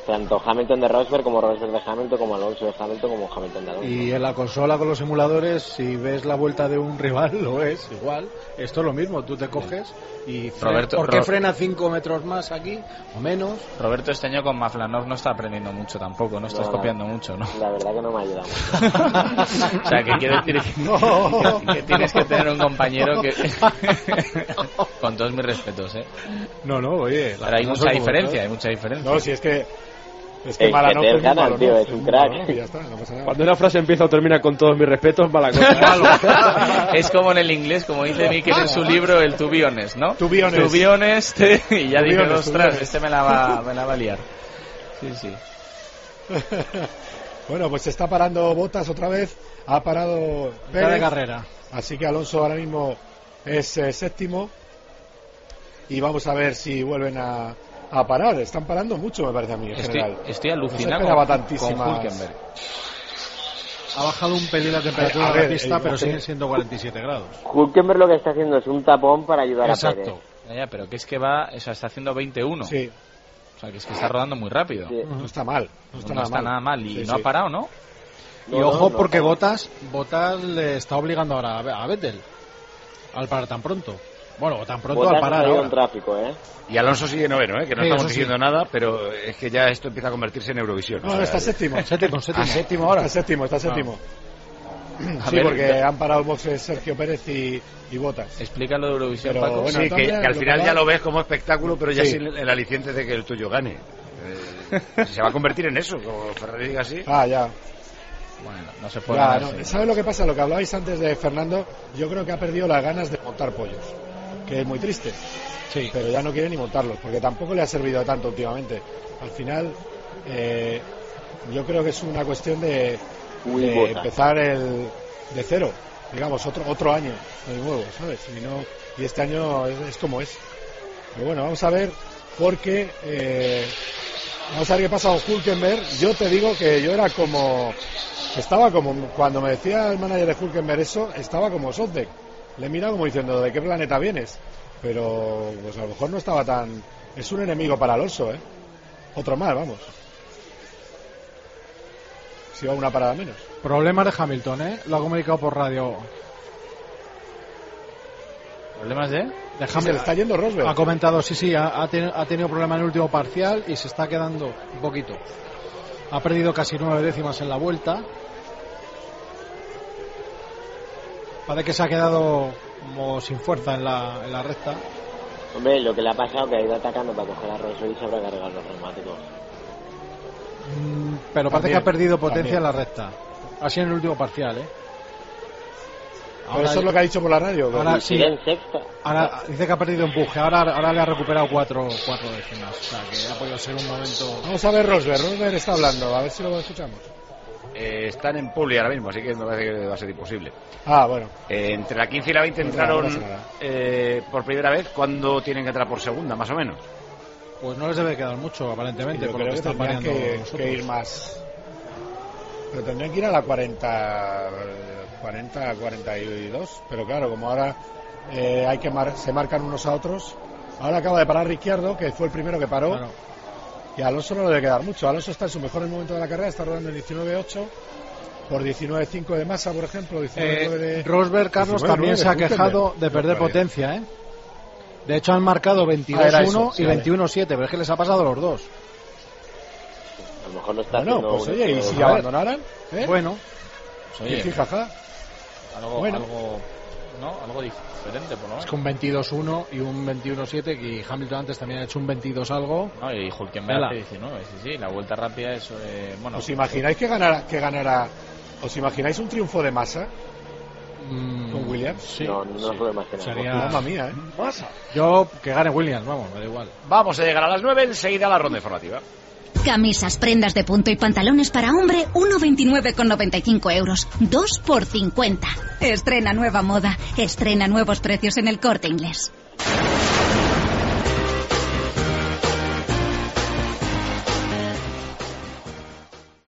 Tanto Hamilton de Rosberg como Rosberg de Hamilton, como Alonso de Hamilton, como Hamilton de Alonso. Y en la consola con los simuladores, si ves la vuelta de un rival, lo es igual. Esto es lo mismo, tú te coges y ¿por qué frena 5 metros más aquí o menos? Roberto este año con Maflanov no está aprendiendo mucho tampoco, no estás copiando mucho, ¿no? La verdad que no me ayuda mucho. O sea, que quiere decir que tienes que tener un compañero que... Con todos mis respetos, ¿eh? No, oye... Pero hay mucha diferencia, No, si es que Malanov es gana, tío, es un crack. Ya está, no pasa nada. Cuando una frase empieza o termina con todos mis respetos, mala cosa. Es como en el inglés, como dice Mikel en su libro, el to be honest, ¿no? To be honest. To be honest, y ya dice, ostras, este me la va a liar. Sí. Bueno, pues se está parando Bottas otra vez, ha parado Pérez, de carrera. Así que Alonso ahora mismo es séptimo y vamos a ver si vuelven a parar. Están parando mucho, me parece a mí, en general. Estoy alucinado con Hülkenberg. Ha bajado un pelín la temperatura de la pista, pero siguen siendo 47 grados. Hülkenberg lo que está haciendo es un tapón para ayudar a Pérez. Ya, pero que es que va, o sea, está haciendo 21. Sí. O sea, que es que está rodando muy rápido. Sí. No está mal. No está nada mal. Y no ha parado, ¿no? Y ojo, porque Bottas le está obligando ahora a Vettel al parar tan pronto. Bueno, tan pronto Bottas al parar ahora. En tráfico, Y Alonso sigue noveno, que no sí, estamos diciendo nada, pero es que ya esto empieza a convertirse en Eurovisión. No, está séptimo. Séptimo ahora. Está séptimo. Sí, porque han parado el boxe Sergio Pérez y Bottas. Explícalo de Eurovisión, pero, Paco. bueno, Sí, que al final ya lo ves como espectáculo, pero ya sin el aliciente de que el tuyo gane. Se va a convertir en eso, como Ferrari diga así. Ya. Bueno, no se puede ganar. ¿Sabes lo que pasa? Lo que hablabais antes de Fernando, yo creo que ha perdido las ganas de montar pollos, que es muy triste. Sí. Pero ya no quiere ni montarlos, porque tampoco le ha servido tanto últimamente. Al final, yo creo que es una cuestión de empezar de cero, digamos, otro año de nuevo, ¿sabes? Y este año es como es. Pero bueno, vamos a ver, porque vamos a ver qué pasa con Hülkenberg. Yo te digo que yo estaba como cuando me decía el manager de Hülkenberg eso, estaba como Sotdek. Le he mirado como diciendo, ¿de qué planeta vienes? Pero pues a lo mejor no estaba tan... Es un enemigo para Alonso, Otro más, vamos. Si va una parada menos. Problemas de Hamilton, Lo ha comunicado por radio. ¿Problemas de? Se le está yendo Rosberg. Ha comentado, ha tenido problemas en el último parcial y se está quedando un poquito. Ha perdido casi 9 décimas en la vuelta. Parece que se ha quedado como sin fuerza en la recta. Hombre, lo que le ha pasado es que ha ido atacando para coger a Rosberg y se habrá cargado los neumáticos. Pero parece que ha perdido potencia en la recta. Así en el último parcial, Ahora eso es lo que ha dicho por la radio. Ahora sí. En sexta. Ahora dice que ha perdido empuje. Ahora le ha recuperado 4 décimas. O sea, que ha podido ser un momento... Vamos a ver Rosberg. Rosberg está hablando. A ver si lo escuchamos. Están en Puli ahora mismo, así que me parece que va a ser imposible. Bueno. Entre la 15 y la 20 entraron por primera vez. ¿Cuándo tienen que entrar por segunda, más o menos? Pues no les debe quedar mucho, aparentemente, por lo que están tendrían que ir más. Pero tendrían que ir a la 42. Pero claro, como ahora se marcan unos a otros. Ahora acaba de parar Ricciardo, que fue el primero que paró. Claro. Y a Alonso no le debe quedar mucho. Alonso está en su mejor momento de la carrera, está rodando en 19.8 por 19.5 de masa, por ejemplo. 19 de... Rosberg, Carlos, 19, también se ha quejado de perder potencia, De hecho han marcado 22.1 y 21.7, pero es que les ha pasado los dos. A lo mejor no está haciendo... pues oye, ¿y si abandonaran? Bueno. Pues oye, jaja. Algo diferente, por lo menos. Es que un 22.1 y un 21.7, y Hamilton antes también ha hecho un 22 algo. No, y Hülkenberg hace 19, sí, la vuelta rápida es... bueno. ¿Os imagináis que ganara? ¿Os imagináis un triunfo de Massa? ¿Con Williams? Sí. No puedo imaginar. Sería... Mamma mía, Massa. Yo, que gane Williams, vamos, me da igual. Vamos a llegar a las 9, enseguida a la ronda informativa. Camisas, prendas de punto y pantalones para hombre, 1,29,95 euros. 2 por 50. Estrena nueva moda. Estrena nuevos precios en El Corte Inglés.